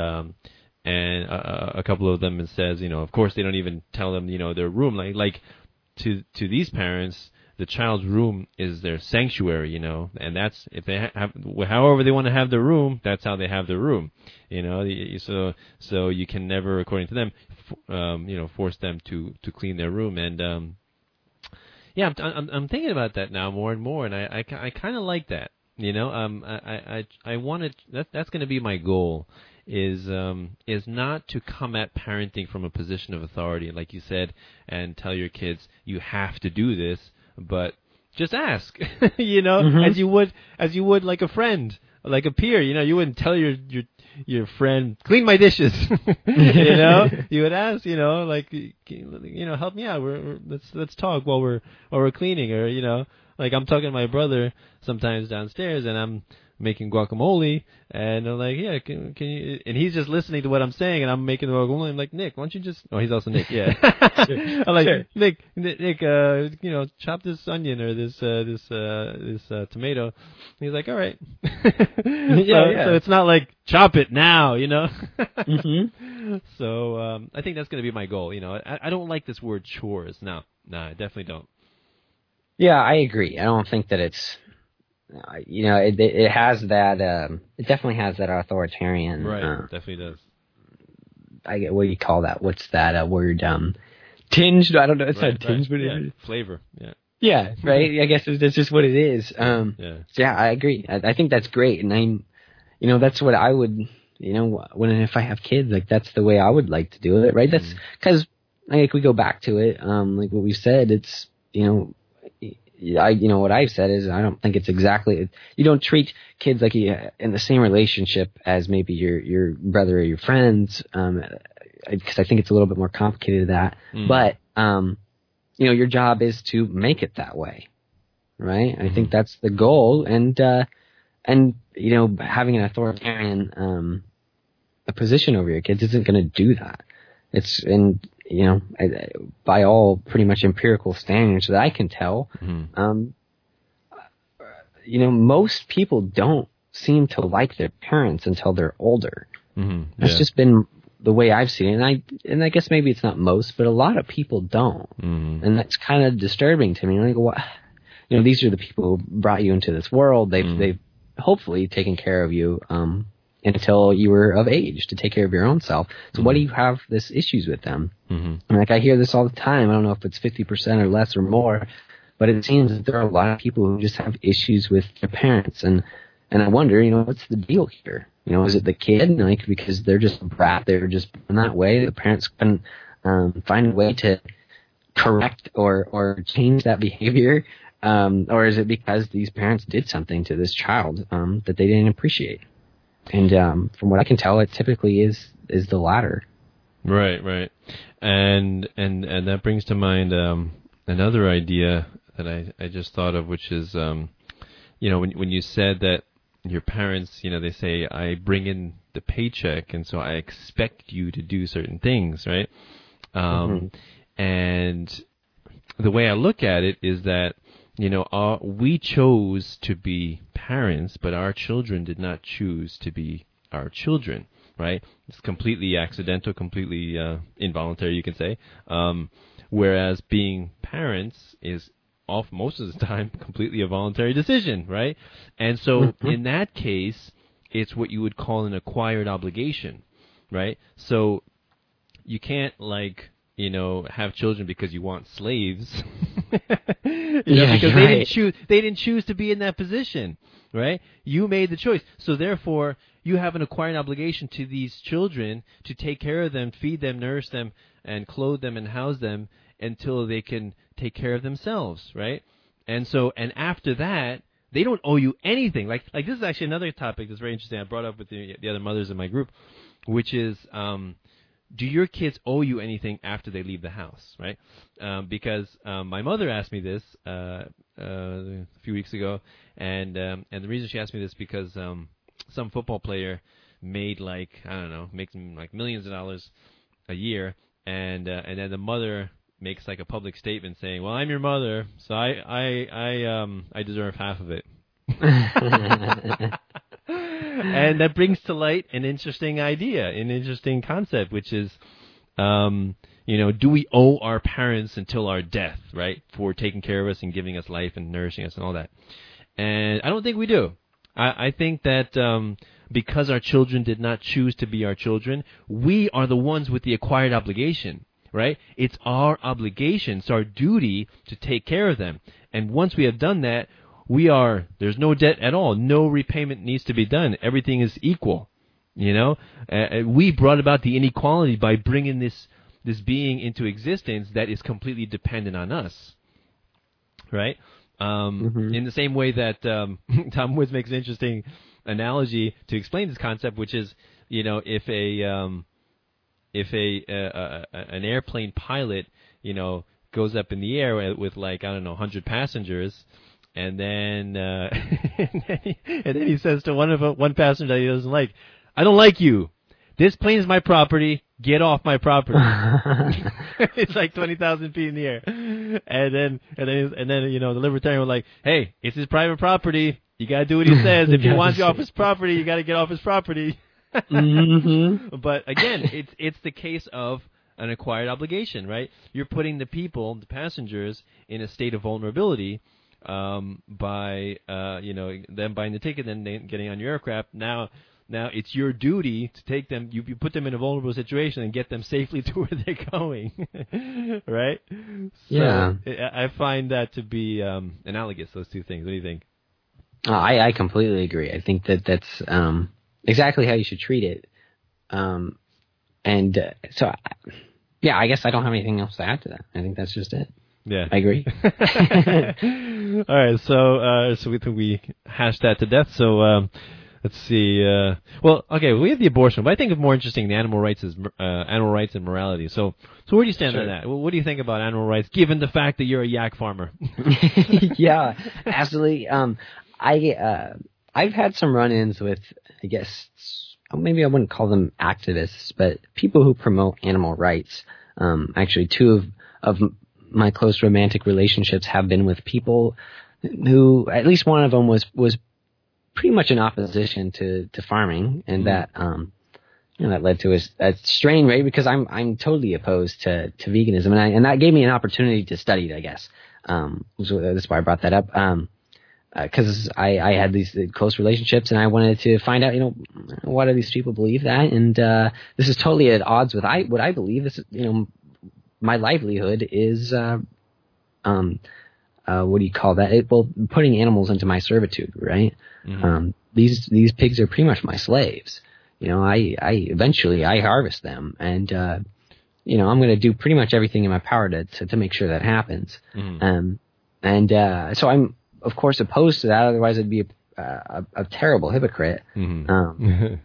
a couple of them says, you know, of course they don't even tell them, you know, their room. Like to these parents, the child's room is their sanctuary, you know, and that's if they have however they want to have their room, that's how they have their room, you know. So you can never, according to them, you know, force them to clean their room. And yeah, I'm thinking about that now more and more, and I kind of like that, you know. I wanted that's going to be my goal is not to come at parenting from a position of authority, like you said, and tell your kids you have to do this, but just ask, you know, as you would like a friend, like a peer, you know. You wouldn't tell your friend, clean my dishes, you know. You would ask, you know, like, you know, help me out. Let's talk while we're cleaning, or, you know, like I'm talking to my brother sometimes downstairs, and I'm making guacamole, and I'm like, yeah, can you? And he's just listening to what I'm saying, and I'm making the guacamole. I'm like, Nick, why don't you just? Oh, he's also Nick, yeah. I'm like, sure. Nick, you know, chop this onion or this tomato. And he's like, all right. So it's not like chop it now, you know. So I think that's going to be my goal. You know, I don't like this word chores. No, I definitely don't. Yeah, I agree. I don't think that it's. You know, it has that. It definitely has that authoritarian. Right, definitely does. I get, what do you call that? What's that word? Tinged. I don't know. It's not tinged, but flavor. Yeah. Yeah. Right. I guess that's just what it is. Yeah. So yeah, I agree. I think that's great, and you know, that's what I would. You know, if I have kids, like that's the way I would like to do it. Right. That's because like we go back to it. Like what we said. It's, you know. You know what I've said is I don't think it's exactly, you don't treat kids like in the same relationship as maybe your brother or your friends, because I think it's a little bit more complicated than that. But you know, your job is to make it that way, right? I think that's the goal, and you know, having an authoritarian a position over your kids isn't going to do that. You know, by all pretty much empirical standards that I can tell, you know, most people don't seem to like their parents until they're older. Mm-hmm. That's just been the way I've seen it. And I guess maybe it's not most, but a lot of people don't. Mm-hmm. And that's kind of disturbing to me. Like, what? You know, these are the people who brought you into this world. They've hopefully taken care of you until you were of age to take care of your own self. So what do you have this issues with them? Mm-hmm. I mean, like, I hear this all the time. I don't know if it's 50% or less or more, but it seems that there are a lot of people who just have issues with their parents. And I wonder, you know, what's the deal here? You know, is it the kid? Like, because they're just a brat, they're just in that way. The parents couldn't find a way to correct or change that behavior. Or is it because these parents did something to this child that they didn't appreciate? And from what I can tell, it typically is the latter. Right. And that brings to mind another idea that I just thought of, which is, you know, when you said that your parents, you know, they say, I bring in the paycheck, and so I expect you to do certain things, right? And the way I look at it is that, you know, we chose to be parents, but our children did not choose to be our children, right? It's completely accidental, completely involuntary, you can say. Whereas being parents is most of the time completely a voluntary decision, right? And so in that case, it's what you would call an acquired obligation, right? So you can't, like, you know, have children because you want slaves, because they didn't choose to be in that position, right? You made the choice. So therefore, you have an acquired obligation to these children to take care of them, feed them, nourish them, and clothe them and house them until they can take care of themselves, right? And so, and after that, they don't owe you anything. Like this is actually another topic that's very interesting. I brought up with the other mothers in my group, which is, do your kids owe you anything after they leave the house, right? Because my mother asked me this a few weeks ago, and the reason she asked me this because some football player made makes like millions of dollars a year, and then the mother makes like a public statement saying, "Well, I'm your mother, so I deserve half of it." And that brings to light an interesting idea, an interesting concept, which is, you know, do we owe our parents until our death, right, for taking care of us and giving us life and nourishing us and all that? And I don't think we do. I think that because our children did not choose to be our children, we are the ones with the acquired obligation, right? It's our obligation, it's our duty to take care of them. And once we have done that, there's no debt at all. No repayment needs to be done. Everything is equal, you know? We brought about the inequality by bringing this being into existence that is completely dependent on us, right? In the same way that Tom Woods makes an interesting analogy to explain this concept, which is, you know, if an airplane pilot, you know, goes up in the air with 100 passengers, and then and then he says to one passenger that he doesn't like, "I don't like you. This plane is my property. Get off my property." It's like 20,000 feet in the air, and then you know, the libertarian was like, "Hey, it's his private property. You gotta do what he says. If he wants you off his property, you gotta get off his property." But again, it's the case of an acquired obligation, right? You're putting the people, the passengers, in a state of vulnerability by them buying the ticket and then getting on your aircraft. Now it's your duty to take them. You put them in a vulnerable situation and get them safely to where they're going, right? Yeah. So I find that to be analogous. Those two things. What do you think? I completely agree. I think that's exactly how you should treat it. Yeah, I guess I don't have anything else to add to that. I think that's just it. Yeah, I agree. All right, so we think we hashed that to death. So let's see. We have the abortion, but I think it's more interesting the animal rights and morality. So where do you stand on that? What do you think about animal rights, given the fact that you're a yak farmer? Yeah, absolutely. I've had some run-ins with, I guess, maybe I wouldn't call them activists, but people who promote animal rights. Actually, two of my close romantic relationships have been with people who, at least one of them was pretty much in opposition to farming, and that that led to a strain, right? Because I'm totally opposed to veganism, and that gave me an opportunity to study it, I guess. So that's why I brought that up. Because I had these close relationships, and I wanted to find out, why do these people believe that? And this is totally at odds with what I believe. This is, my livelihood is, what do you call that? Putting animals into my servitude, right? Mm-hmm. These pigs are pretty much my slaves. I eventually harvest them, and I'm going to do pretty much everything in my power to make sure that happens. Mm-hmm. So I'm, of course, opposed to that. Otherwise, I'd be a terrible hypocrite. Mm-hmm.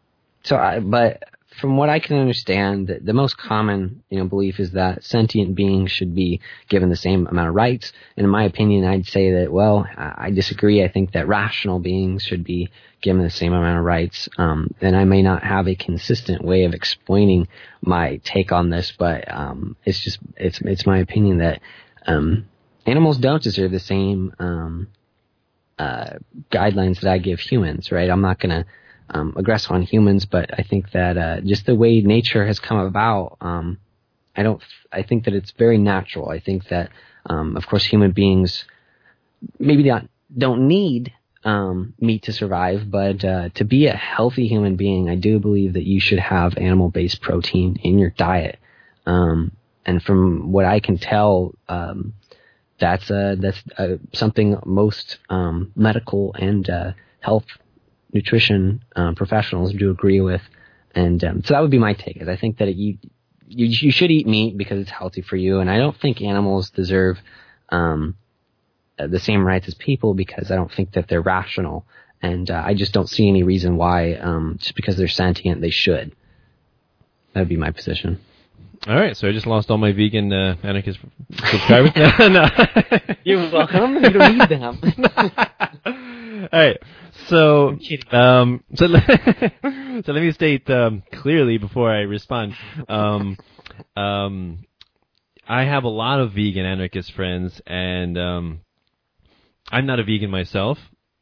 But from what I can understand, the most common, belief is that sentient beings should be given the same amount of rights. And in my opinion, I'd say that, I disagree. I think that rational beings should be given the same amount of rights. And I may not have a consistent way of explaining my take on this, but it's my opinion that animals don't deserve the same guidelines that I give humans, right? I'm not going to aggress on humans, but I think that just the way nature has come about, I think that it's very natural. I think that, of course, human beings maybe don't need meat to survive, but to be a healthy human being, I do believe that you should have animal-based protein in your diet. And from what I can tell, that's something most medical and health nutrition professionals do agree with, and so that would be my take. Is I think that you should eat meat because it's healthy for you, and I don't think animals deserve the same rights as people because I don't think that they're rational, and I just don't see any reason why just because they're sentient they should. That would be my position. All right, so I just lost all my vegan anarchist subscribers. No. You're welcome. You don't need them. All right, so let me state clearly before I respond. I have a lot of vegan anarchist friends, and I'm not a vegan myself.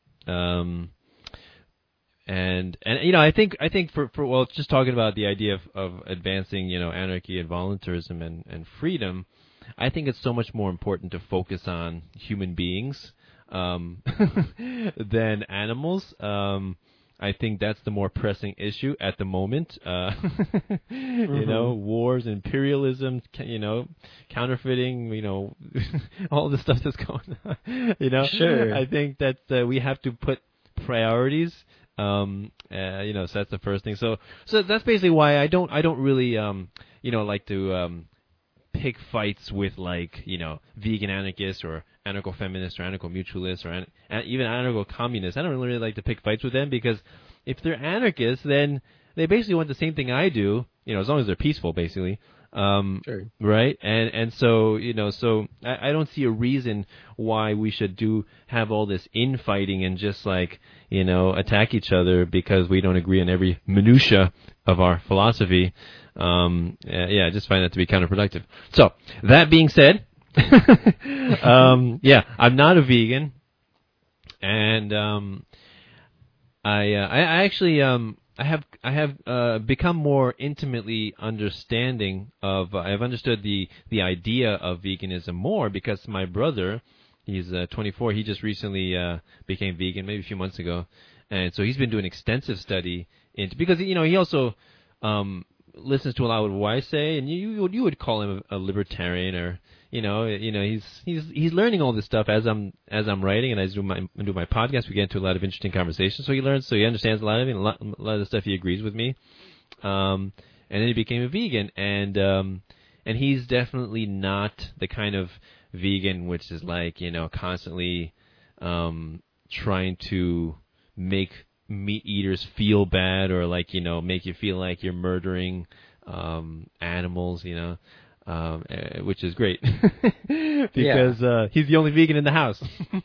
And I think for just talking about the idea of advancing anarchy and voluntarism and freedom, I think it's so much more important to focus on human beings than animals. I think that's the more pressing issue at the moment. Wars, imperialism, counterfeiting, all the stuff that's going on. Sure. I think that we have to put priorities. So that's the first thing. So that's basically why I don't really, like to pick fights with vegan anarchists or anarcho-feminists or anarcho-mutualists or even anarcho-communists. I don't really like to pick fights with them because if they're anarchists, then they basically want the same thing I do, as long as they're peaceful, basically. Sure. Right? And so, so I don't see a reason why we should have all this infighting and just attack each other because we don't agree on every minutia of our philosophy. I just find that to be counterproductive. So, that being said, I'm not a vegan, and I actually I have become more intimately understanding of. I've understood the idea of veganism more because my brother, he's 24. He just recently became vegan, maybe a few months ago, and so he's been doing extensive study into because he also listens to a lot of what I say, and you would call him a libertarian or. He's learning all this stuff as I'm writing and as I do my podcast. We get into a lot of interesting conversations. So he learns, so he understands a lot of it. And a lot of the stuff he agrees with me. And then he became a vegan, and he's definitely not the kind of vegan which is constantly trying to make meat eaters feel bad or make you feel like you're murdering animals. Which is great because he's the only vegan in the house,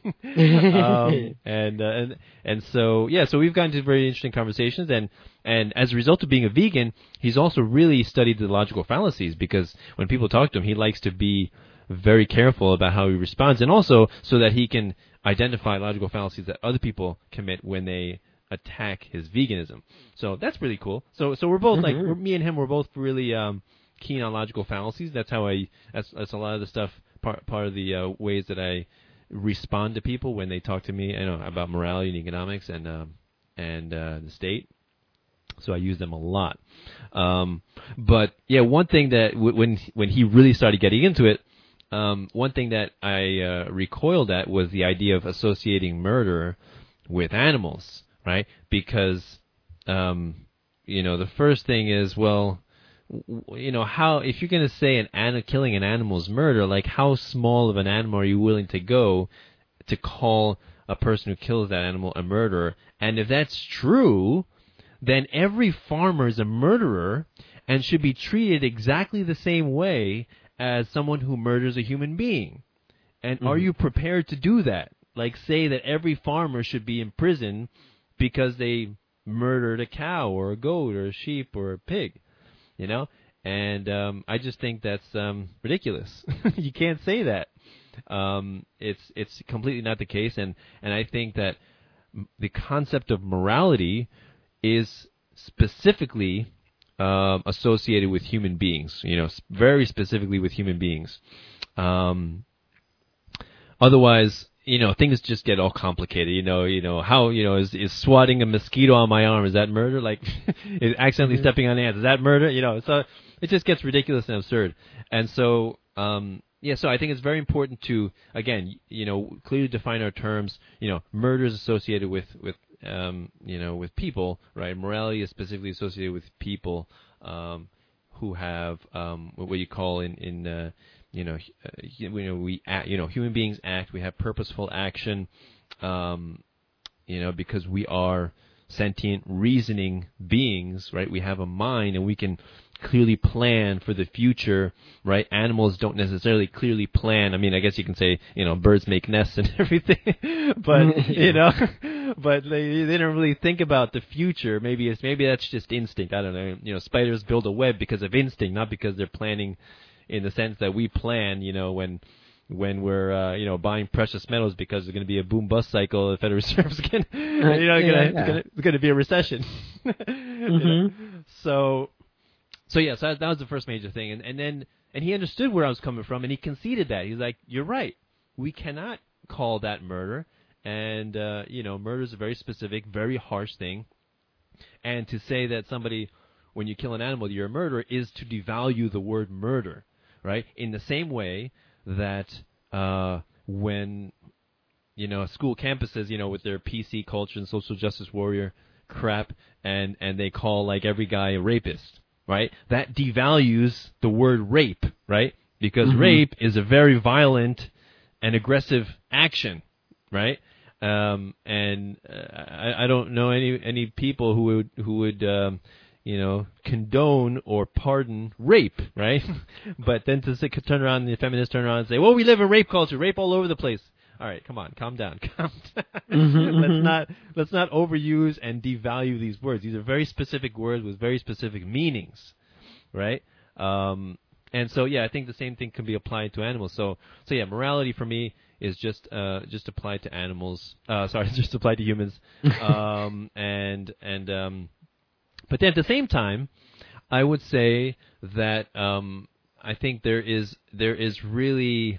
and so we've gotten to very interesting conversations, and as a result of being a vegan, he's also really studied the logical fallacies because when people talk to him, he likes to be very careful about how he responds, and also so that he can identify logical fallacies that other people commit when they attack his veganism. So that's really cool. So we're both like me and him. We're both really keen on logical fallacies. That's how that's a lot of the stuff. Part of the ways that I respond to people when they talk to me, about morality and economics and the state. So I use them a lot. But yeah, one thing that when he really started getting into it, one thing that I recoiled at was the idea of associating murder with animals, right? Because the first thing is, well, how, if you're going to say killing an animal is murder, like how small of an animal are you willing to go to call a person who kills that animal a murderer? And if that's true, then every farmer is a murderer and should be treated exactly the same way as someone who murders a human being. And are you prepared to do that? Like, say that every farmer should be in prison because they murdered a cow or a goat or a sheep or a pig, And I just think that's ridiculous. You can't say that. It's completely not the case, and I think that the concept of morality is specifically associated with human beings, very specifically with human beings. Otherwise, things just get all complicated. How, is swatting a mosquito on my arm, is that murder? Like, is accidentally stepping on ants, is that murder? So it just gets ridiculous and absurd. And so, so I think it's very important to, again, clearly define our terms. Murder is associated with people, right? Morality is specifically associated with people who have what you call we act, human beings act. We have purposeful action, because we are sentient, reasoning beings, right? We have a mind, and we can clearly plan for the future, right? Animals don't necessarily clearly plan. I mean, I guess you can say, birds make nests and everything, but but they don't really think about the future. Maybe that's just instinct. I don't know. Spiders build a web because of instinct, not because they're planning, in the sense that we plan. When we're buying precious metals because there's going to be a boom bust cycle, the Federal Reserve's going to be a recession. So that was the first major thing, and he understood where I was coming from, and he conceded that. He's like, "You're right. We cannot call that murder, and murder is a very specific, very harsh thing, and to say that somebody, when you kill an animal, you're a murderer, is to devalue the word murder, right? In the same way that when school campuses, with their PC culture and social justice warrior crap, and they call like every guy a rapist." Right? That devalues the word rape, right? Because rape is a very violent and aggressive action, right? And I don't know any people who would condone or pardon rape, right? But then the feminists turn around and say, well, we live in rape culture, rape all over the place. All right, come on, calm down. Let's not overuse and devalue these words. These are very specific words with very specific meanings, right? And so, I think the same thing can be applied to animals. So morality for me is just applied to animals. Just applied to humans. But then at the same time, I would say that I think there is really,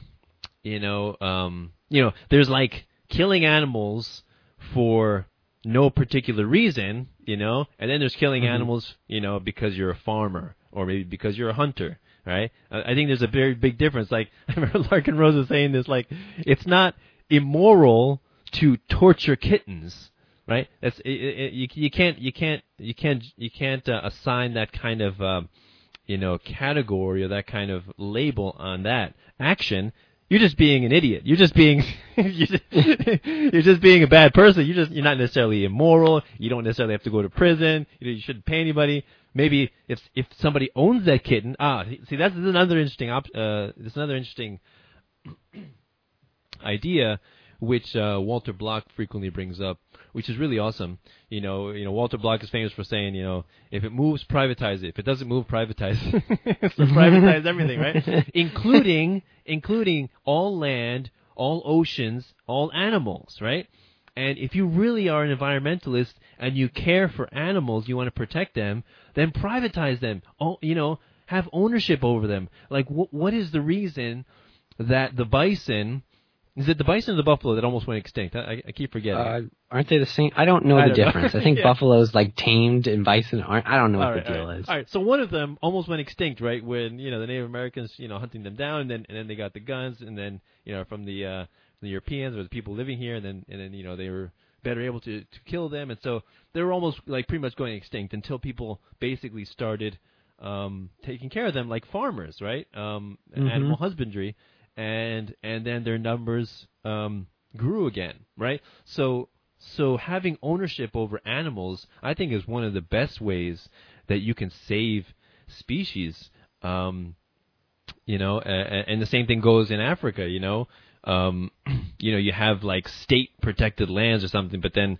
there's like killing animals for no particular reason, and then there's killing animals, because you're a farmer or maybe because you're a hunter, right? I think there's a very big difference. Like, I remember Larkin Rose was saying this, like, it's not immoral to torture kittens, right? That's you can't assign that kind of category or that kind of label on that action. You're just being an idiot. You're just being you're just being a bad person. You're not necessarily immoral. You don't necessarily have to go to prison. You shouldn't pay anybody. Maybe if somebody owns that kitten, this is another interesting idea, which Walter Block frequently brings up, which is really awesome. Walter Block is famous for saying, if it moves, privatize it. If it doesn't move, privatize it. So privatize everything, right? Including all land all oceans, all animals, right? And if you really are an environmentalist and you care for animals, you want to protect them, then privatize them. Have ownership over them. Like, what is the reason that the bison? Is it the bison or the buffalo that almost went extinct? I keep forgetting. Aren't they the same? I don't know the difference. I think buffalo's like tamed and bison aren't. I don't know what the deal is. All right. So one of them almost went extinct, right? When the Native Americans, hunting them down, and then they got the guns, and then from the Europeans or the people living here, and then they were better able to kill them, and so they were almost like pretty much going extinct until people basically started taking care of them like farmers, right? Animal husbandry. And then their numbers grew again, right? So having ownership over animals, I think, is one of the best ways that you can save species. And the same thing goes in Africa. You have like state protected lands or something, but then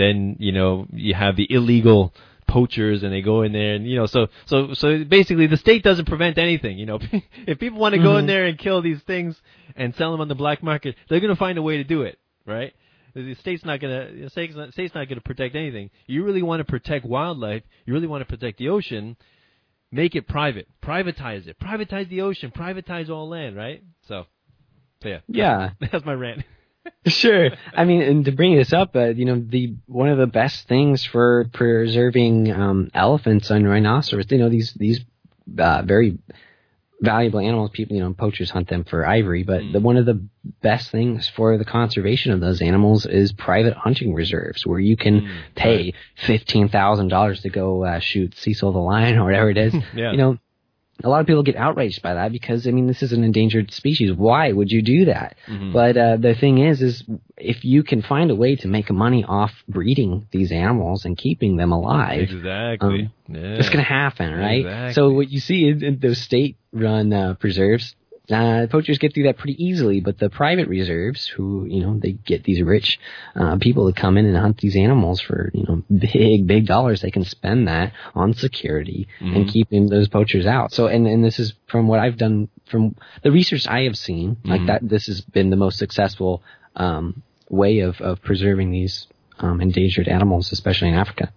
you have the illegal poachers, and they go in there, and so basically the state doesn't prevent anything. If people want to go in there and kill these things and sell them on the black market, they're going to find a way to do it, right? The state's not going to protect anything. You really want to protect wildlife. You really want to protect the ocean. Make it private. Privatize it. Privatize the ocean. Privatize all land, right? So yeah. That's my rant. Sure. I mean, and to bring this up, one of the best things for preserving elephants and rhinoceros, these very valuable animals. People, poachers hunt them for ivory, but one of the best things for the conservation of those animals is private hunting reserves, where you can pay $15,000 to go shoot Cecil the lion or whatever it is. Yeah. A lot of people get outraged by that because, this is an endangered species. Why would you do that? But the thing is if you can find a way to make money off breeding these animals and keeping them alive, exactly, it's going to happen, right? Exactly. So what you see in those state-run preserves, poachers get through that pretty easily, but the private reserves, who, they get these rich people to come in and hunt these animals for, big dollars. They can spend that on security and keeping those poachers out. So, and this is from what I've done, from the research I have seen, like that, this has been the most successful way of preserving these endangered animals, especially in Africa.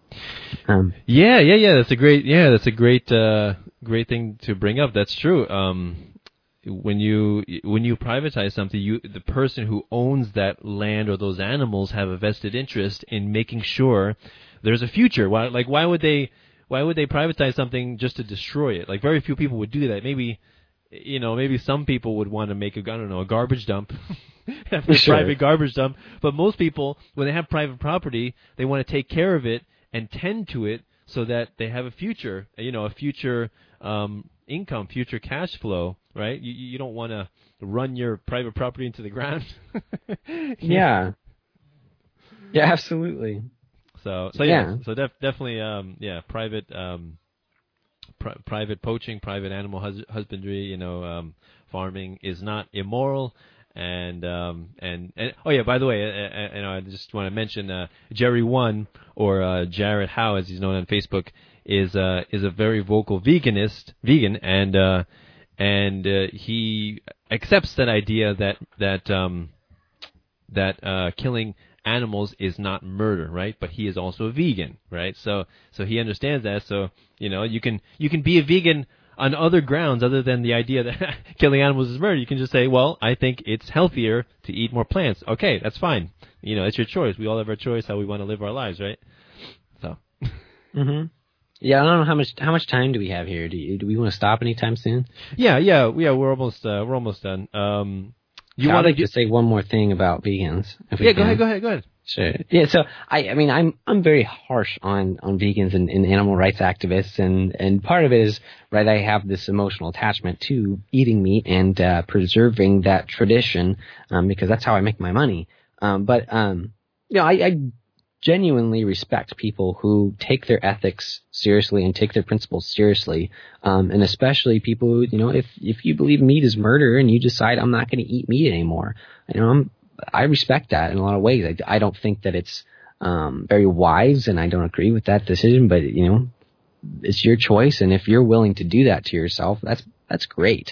That's a great thing to bring up. That's true. When you privatize something, the person who owns that land or those animals have a vested interest in making sure there's a future. Why would they privatize something just to destroy it? Like, very few people would do that. Maybe some people would want to make a garbage dump, have a private garbage dump. But most people, when they have private property, they want to take care of it and tend to it so that they have a future, a future income, future cash flow, right? You don't want to run your private property into the ground. Yeah, absolutely. So definitely, private poaching, private animal husbandry, farming is not immoral. And oh yeah, by the way, I just want to mention Jerry One, or Jared Howe, as he's known on Facebook, is a very vocal vegan, and he accepts that idea that killing animals is not murder, right? But he is also a vegan, right? So he understands that. So you can be a vegan on other grounds other than the idea that killing animals is murder. You can just say, well, I think it's healthier to eat more plants. Okay, that's fine. It's your choice. We all have our choice how we want to live our lives, right? So. Yeah, I don't know how much time do we have here. Do we want to stop anytime soon? Yeah. We're almost done. I'd like to say one more thing about vegans. Go ahead. Sure. Yeah, so I'm very harsh on vegans and animal rights activists, and part of it is, right, I have this emotional attachment to eating meat and preserving that tradition, because that's how I make my money. But I genuinely respect people who take their ethics seriously and take their principles seriously, and especially people who, if you believe meat is murder and you decide I'm not going to eat meat anymore, I respect that in a lot of ways. I don't think that it's very wise, and I don't agree with that decision, but it's your choice, and if you're willing to do that to yourself, that's great.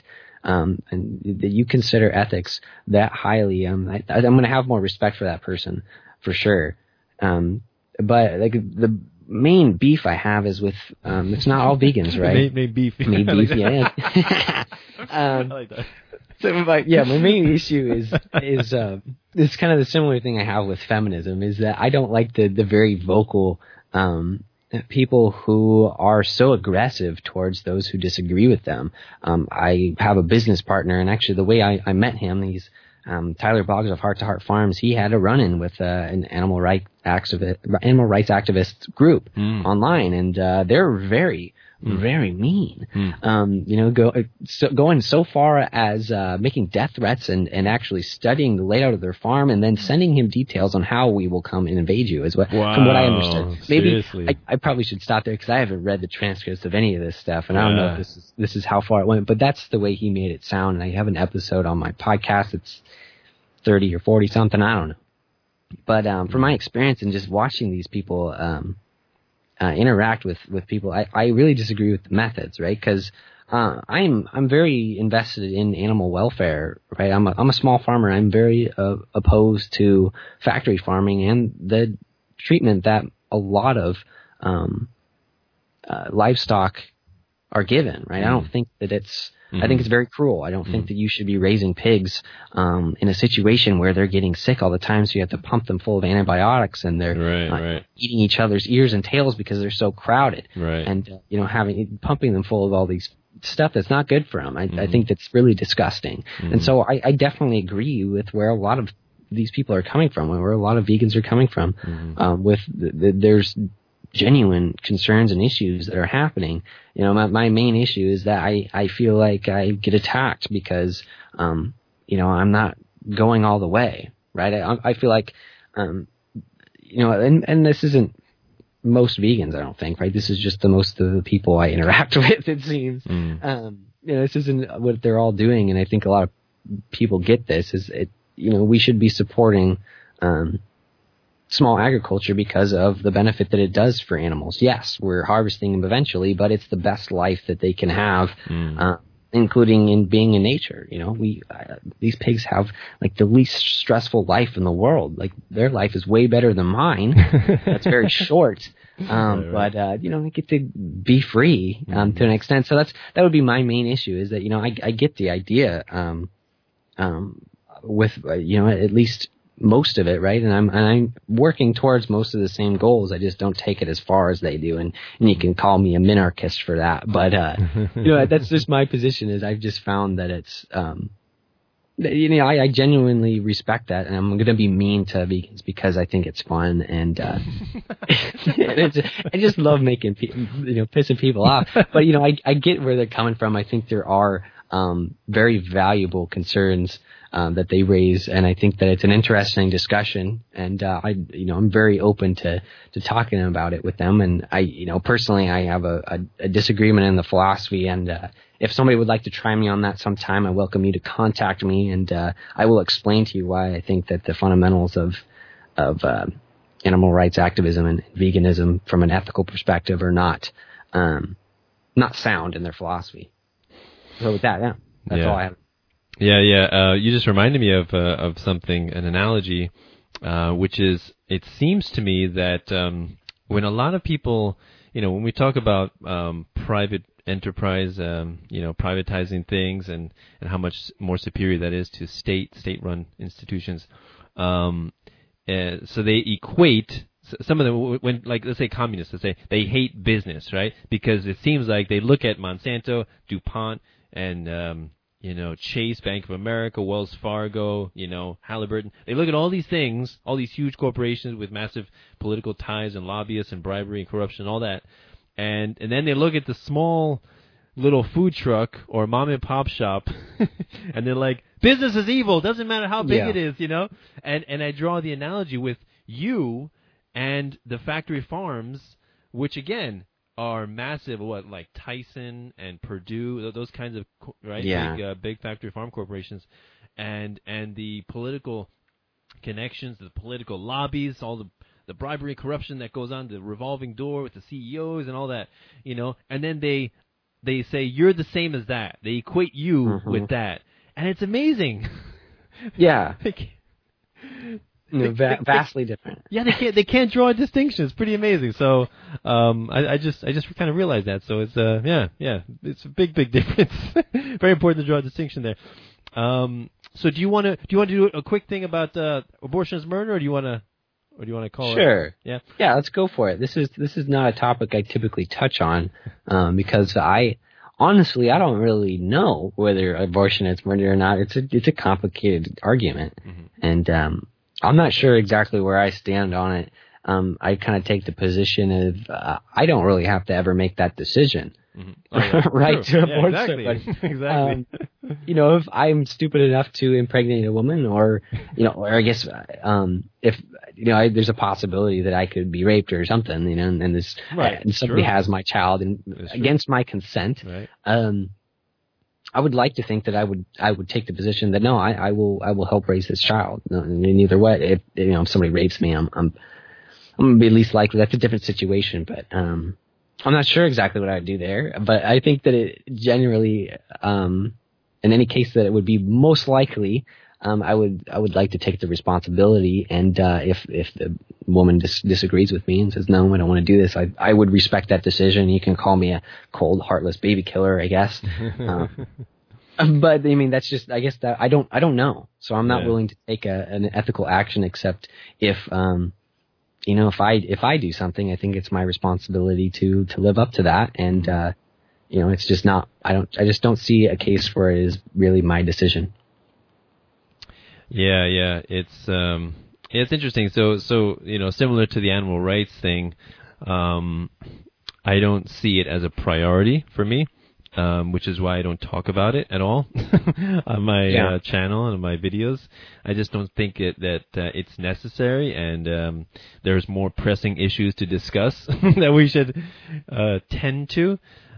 and that you consider ethics that highly, I'm going to have more respect for that person for sure. But like the main beef I have is with it's not all vegans, right? Main beef. Main beef, yeah. I like that. So, my main issue is kind of the similar thing I have with feminism, is that I don't like the very vocal people who are so aggressive towards those who disagree with them. I have a business partner, and actually the way I met him, he's Tyler Boggs of Heart to Heart Farms. He had a run-in with an animal rights activist group online, and they're very mean. Going so far as making death threats and actually studying the layout of their farm and then sending him details on how we will come and invade you is from what I understood. Maybe I probably should stop there because I haven't read the transcripts of any of this stuff, and I don't know if this is how far it went, but that's the way he made it sound. And I have an episode on my podcast. It's 30 or 40 something. I don't know. But from my experience and just watching these people interact with people, I really disagree with the methods, right? Because I'm very invested in animal welfare, right? I'm a small farmer. I'm very opposed to factory farming and the treatment that a lot of livestock are given, right? I don't think that it's. I think it's very cruel. I don't think that you should be raising pigs in a situation where they're getting sick all the time, so you have to pump them full of antibiotics, and they're eating each other's ears and tails because they're so crowded. Right. And pumping them full of all these stuff that's not good for them. I think that's really disgusting. And so I definitely agree with where a lot of these people are coming from, where a lot of vegans are coming from. There's genuine concerns and issues that are happening. My main issue is that I feel like I get attacked because, I'm not going all the way, right? I feel like, and this isn't most vegans, I don't think, right? This is just most of the people I interact with, it seems. This isn't what they're all doing, and I think a lot of people get this, we should be supporting, small agriculture because of the benefit that it does for animals. Yes, we're harvesting them eventually, but it's the best life that they can have, including in being in nature. These pigs have like the least stressful life in the world. Like their life is way better than mine. That's very short. But I get to be free to an extent. So that would be my main issue, is that I get the idea with at least most of it, right? And I'm working towards most of the same goals. I just don't take it as far as they do, and you can call me a minarchist for that. But that's just my position. Is I've just found that it's I genuinely respect that, and I'm going to be mean to vegans because I think it's fun, and I just love making pissing people off. But I get where they're coming from. I think there are very valuable concerns that they raise, and I think that it's an interesting discussion, and I'm very open to talking about it with them. And personally, I have a disagreement in the philosophy, and if somebody would like to try me on that sometime, I welcome you to contact me, and I will explain to you why I think that the fundamentals of animal rights activism and veganism from an ethical perspective are not sound in their philosophy. So with that, that's all I have. Yeah. You just reminded me of something, an analogy, which is, it seems to me that when a lot of people, when we talk about private enterprise, privatizing things and how much more superior that is to state-run institutions, so they equate. Some of them, when, like, let's say communists, let's say they hate business, right? Because it seems like they look at Monsanto, DuPont, and Chase, Bank of America, Wells Fargo, Halliburton. They look at all these things, all these huge corporations with massive political ties and lobbyists and bribery and corruption and all that, and then they look at the small little food truck or mom and pop shop, and they're like, business is evil. Doesn't matter how big it is, And I draw the analogy with you and the factory farms, which again are massive, like Tyson and Purdue, those kinds of, right? Yeah. Big factory farm corporations, and the political connections, the political lobbies, all the bribery and corruption that goes on, the revolving door with the CEOs and all that, and then they they say you're the same as that. They equate you with that, and it's amazing. Yeah. Vastly different. Yeah, they can't draw a distinction. It's pretty amazing. So I just kind of realized that. So it's it's a big difference. Very important to draw a distinction there. So do you want to do a quick thing about abortion is murder, or do you want to call it? Sure. Yeah. Yeah, let's go for it. This is not a topic I typically touch on because I don't really know whether abortion is murder or not. It's a complicated argument, and I'm not sure exactly where I stand on it. I kind of take the position of I don't really have to ever make that decision, right? To abort somebody. Exactly. If I'm stupid enough to impregnate a woman, or I guess if there's a possibility that I could be raped or something, and this and somebody has my child and against my consent, right. I would like to think that I would take the position that no, I will help raise this child. In either way, if somebody rapes me, I'm gonna be least likely. That's a different situation, but I'm not sure exactly what I'd do there. But I think that it generally, in any case, that it would be most likely. I would like to take the responsibility, and if the woman disagrees with me and says no, I don't want to do this, I would respect that decision. You can call me a cold, heartless baby killer, I guess. But I mean, that's just, I guess that I don't know, so I'm not willing to take an ethical action except if if I do something, I think it's my responsibility to live up to that, and it's just not. I just don't see a case where it is really my decision. Yeah, it's interesting. So similar to the animal rights thing, I don't see it as a priority for me, which is why I don't talk about it at all on my channel and my videos. I just don't think that it's necessary, and there's more pressing issues to discuss that we should tend to.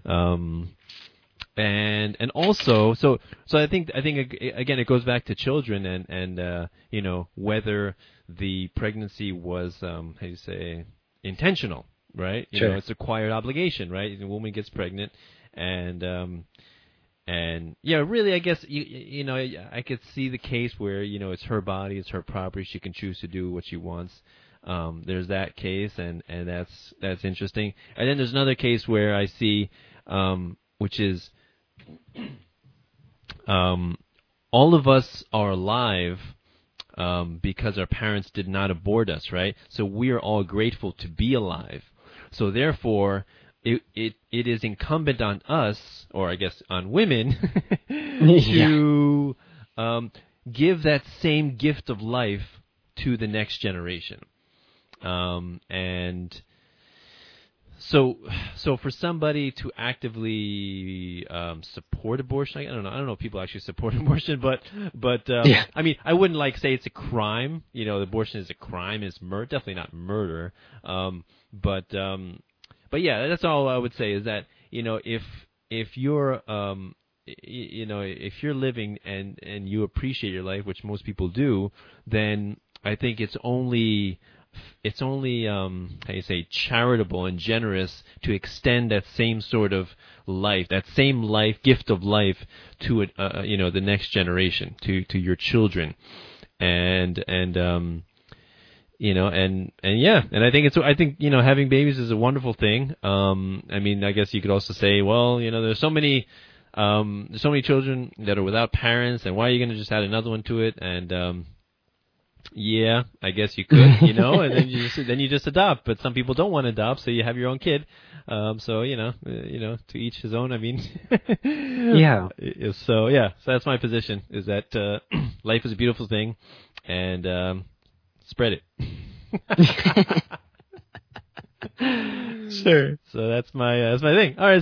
And also, so I think again it goes back to children and whether the pregnancy was intentional, right? It's acquired obligation, right? The woman gets pregnant, and really, I guess I could see the case where it's her body, it's her property, she can choose to do what she wants. There's that case, and that's interesting. And then there's another case where I see, which is. All of us are alive because our parents did not abort us, right? So we are all grateful to be alive. So therefore, it is incumbent on us, or I guess on women, to give that same gift of life to the next generation. And so for somebody to actively support abortion, I don't know if people actually support abortion, but I mean, I wouldn't say it's a crime. Abortion is a crime. It's definitely not murder. But yeah, that's all I would say is that if you're if you're living and you appreciate your life, which most people do, then I think it's only charitable and generous to extend that same sort of life, that same gift of life to the next generation, to your children, and I think having babies is a wonderful thing. I mean, I guess you could also say, well, there's so many children that are without parents, and why are you going to just add another one to it? And yeah, I guess you could, and then you just adopt. But some people don't want to adopt, so you have your own kid. So to each his own. I mean, yeah. So that's my position: is that life is a beautiful thing, and spread it. Sure. So that's my thing. All right.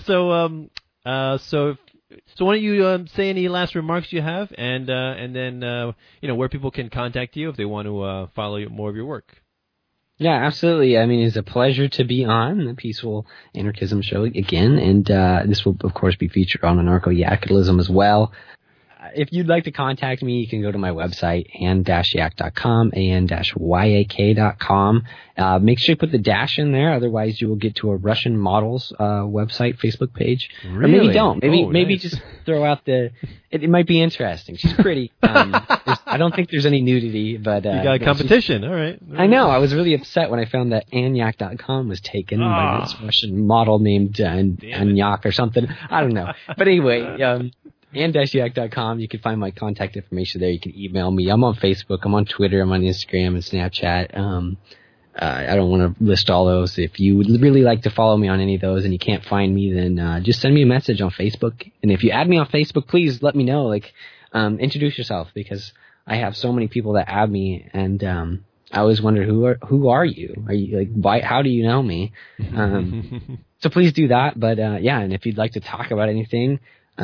So why don't you say any last remarks you have, and then where people can contact you if they want to follow more of your work. Yeah, absolutely. I mean, it's a pleasure to be on the Peaceful Anarchism Show again, and this will, of course, be featured on Anarcho-Yakutalism as well. if you'd like to contact me, you can go to my website, an-yak.com, an-yak.com. Make sure you put the dash in there, otherwise you will get to a Russian Models website, Facebook page. Really? Or maybe don't. Maybe nice. just throw out the... It might be interesting. She's pretty. I don't think there's any nudity, but... you got a competition, all right. I know. I was really upset when I found that an-yak.com was taken by this Russian model named Anyak or something. I don't know. But anyway, and-yak.com. You can find my contact information there. You can email me. I'm on Facebook. I'm on Twitter. I'm on Instagram and Snapchat. I don't want to list all those. If you would really like to follow me on any of those and you can't find me, then just send me a message on Facebook. And if you add me on Facebook, please let me know. Introduce yourself, because I have so many people that add me, and I always wonder who are you? Are you why? How do you know me? So please do that. But and if you'd like to talk about anything.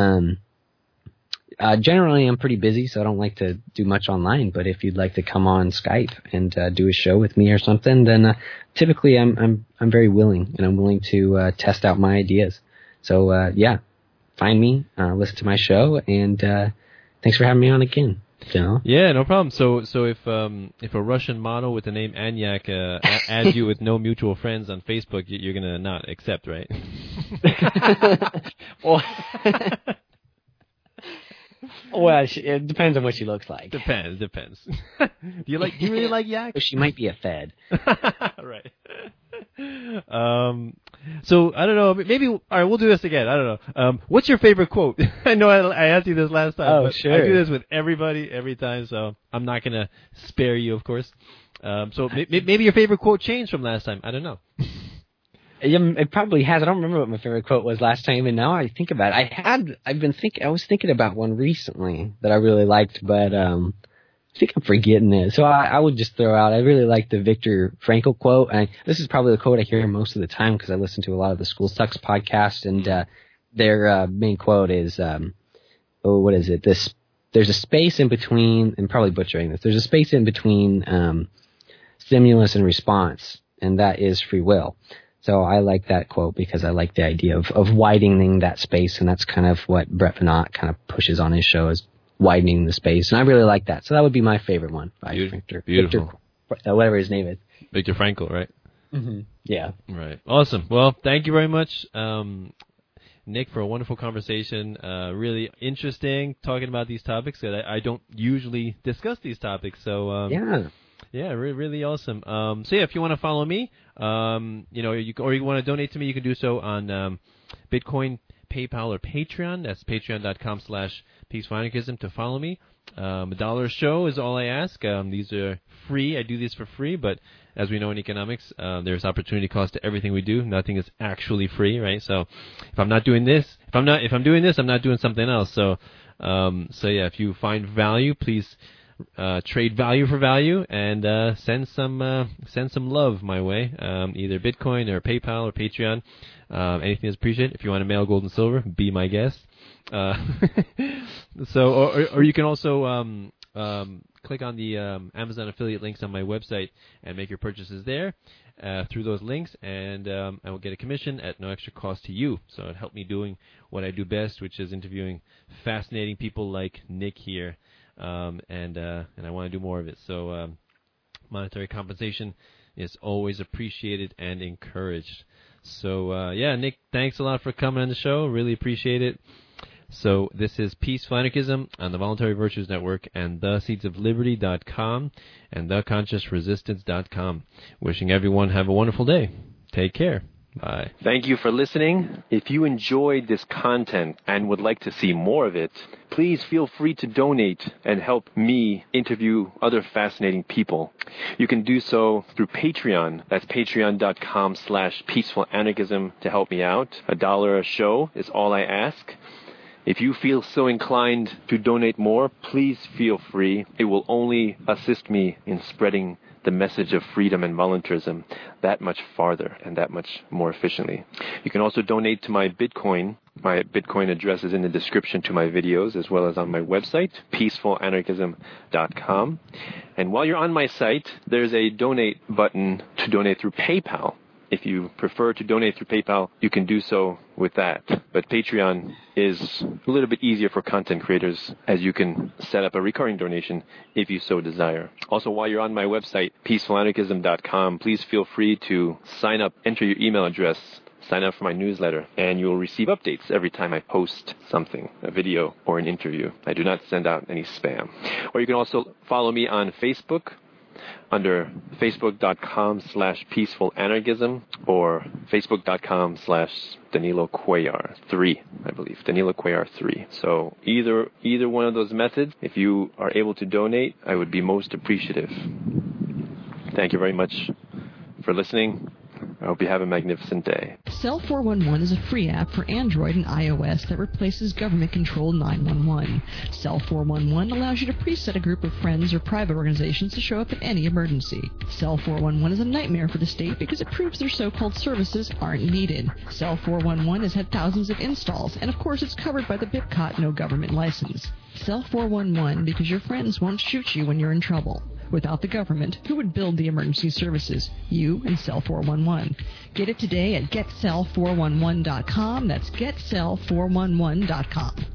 Generally, I'm pretty busy, so I don't like to do much online. But if you'd like to come on Skype and do a show with me or something, then typically I'm very willing, and I'm willing to test out my ideas. So find me, listen to my show, and thanks for having me on again. Yeah, no problem. So if a Russian model with the name Anyak adds you with no mutual friends on Facebook, you're gonna not accept, right? Well, it depends on what she looks like. Depends. Do you really like yak? She might be a fed. Right. So I don't know. Maybe all right. We'll do this again. I don't know. What's your favorite quote? I know I asked you this last time. But sure. I do this with everybody every time, so I'm not gonna spare you, of course. So maybe your favorite quote changed from last time. I don't know. Yeah, it probably has. I don't remember what my favorite quote was last time, and now I think about it. I was thinking about one recently that I really liked, but I think I'm forgetting it. So I would just throw out, I really like the Viktor Frankl quote. And this is probably the quote I hear most of the time because I listen to a lot of the School Sucks podcast, and their main quote is, what is it? There's a space in between, and probably butchering this, there's a space in between stimulus and response, and that is free will. So I like that quote because I like the idea of widening that space, and that's kind of what Brett Veinotte kind of pushes on his show, is widening the space, and I really like that. So that would be my favorite one by Victor. Beautiful. Victor, whatever his name is. Viktor Frankl, right? Mm-hmm. Yeah. Right. Awesome. Well, thank you very much, Nick, for a wonderful conversation. Really interesting talking about these topics that I don't usually discuss these topics. So yeah, really awesome. So yeah, if you want to follow me, you want to donate to me, you can do so on Bitcoin, PayPal, or Patreon. That's patreon.com/peaceful-anarchism to follow me. $1 a show is all I ask. These are free. I do these for free, but as we know in economics, there's opportunity cost to everything we do. Nothing is actually free, right? So if I'm doing this, I'm not doing something else. So yeah, if you find value, please trade value for value, and send some love my way, either Bitcoin or PayPal or Patreon. Anything is appreciated. If you want to mail gold and silver, be my guest. Or you can also click on the Amazon affiliate links on my website and make your purchases there through those links, and I will get a commission at no extra cost to you. So it helped me doing what I do best, which is interviewing fascinating people like Nick here. And I want to do more of it. So monetary compensation is always appreciated and encouraged. So Nick, thanks a lot for coming on the show. Really appreciate it. So this is Peaceful Anarchism on the Voluntary Virtues Network and theseedsofliberty.com and theconsciousresistance.com. Wishing everyone have a wonderful day. Take care. Bye. Thank you for listening. If you enjoyed this content and would like to see more of it, please feel free to donate and help me interview other fascinating people. You can do so through Patreon. That's patreon.com/peacefulanarchism to help me out. $1 a show is all I ask. If you feel so inclined to donate more, please feel free. It will only assist me in spreading the message of freedom and voluntarism that much farther and that much more efficiently. You can also donate to my Bitcoin. My Bitcoin address is in the description to my videos, as well as on my website, peacefulanarchism.com. And while you're on my site, there's a donate button to donate through PayPal. If you prefer to donate through PayPal, you can do so with that. But Patreon is a little bit easier for content creators, as you can set up a recurring donation if you so desire. Also, while you're on my website, peacefulanarchism.com, please feel free to sign up, enter your email address, sign up for my newsletter, and you'll receive updates every time I post something, a video or an interview. I do not send out any spam. Or you can also follow me on Facebook under facebook.com/peacefulanarchism or facebook.com/Danilo Cuellar 3, I believe. Danilo Cuellar 3. So either one of those methods, if you are able to donate, I would be most appreciative. Thank you very much for listening. I hope you have a magnificent day. Cell 411 is a free app for Android and iOS that replaces government-controlled 911. Cell 411 allows you to preset a group of friends or private organizations to show up at any emergency. Cell 411 is a nightmare for the state because it proves their so-called services aren't needed. Cell 411 has had thousands of installs, and of course it's covered by the BitCot no government license. Cell 411 because your friends won't shoot you when you're in trouble. Without the government, who would build the emergency services? You and Cell 411. Get it today at getcell411.com. That's getcell411.com.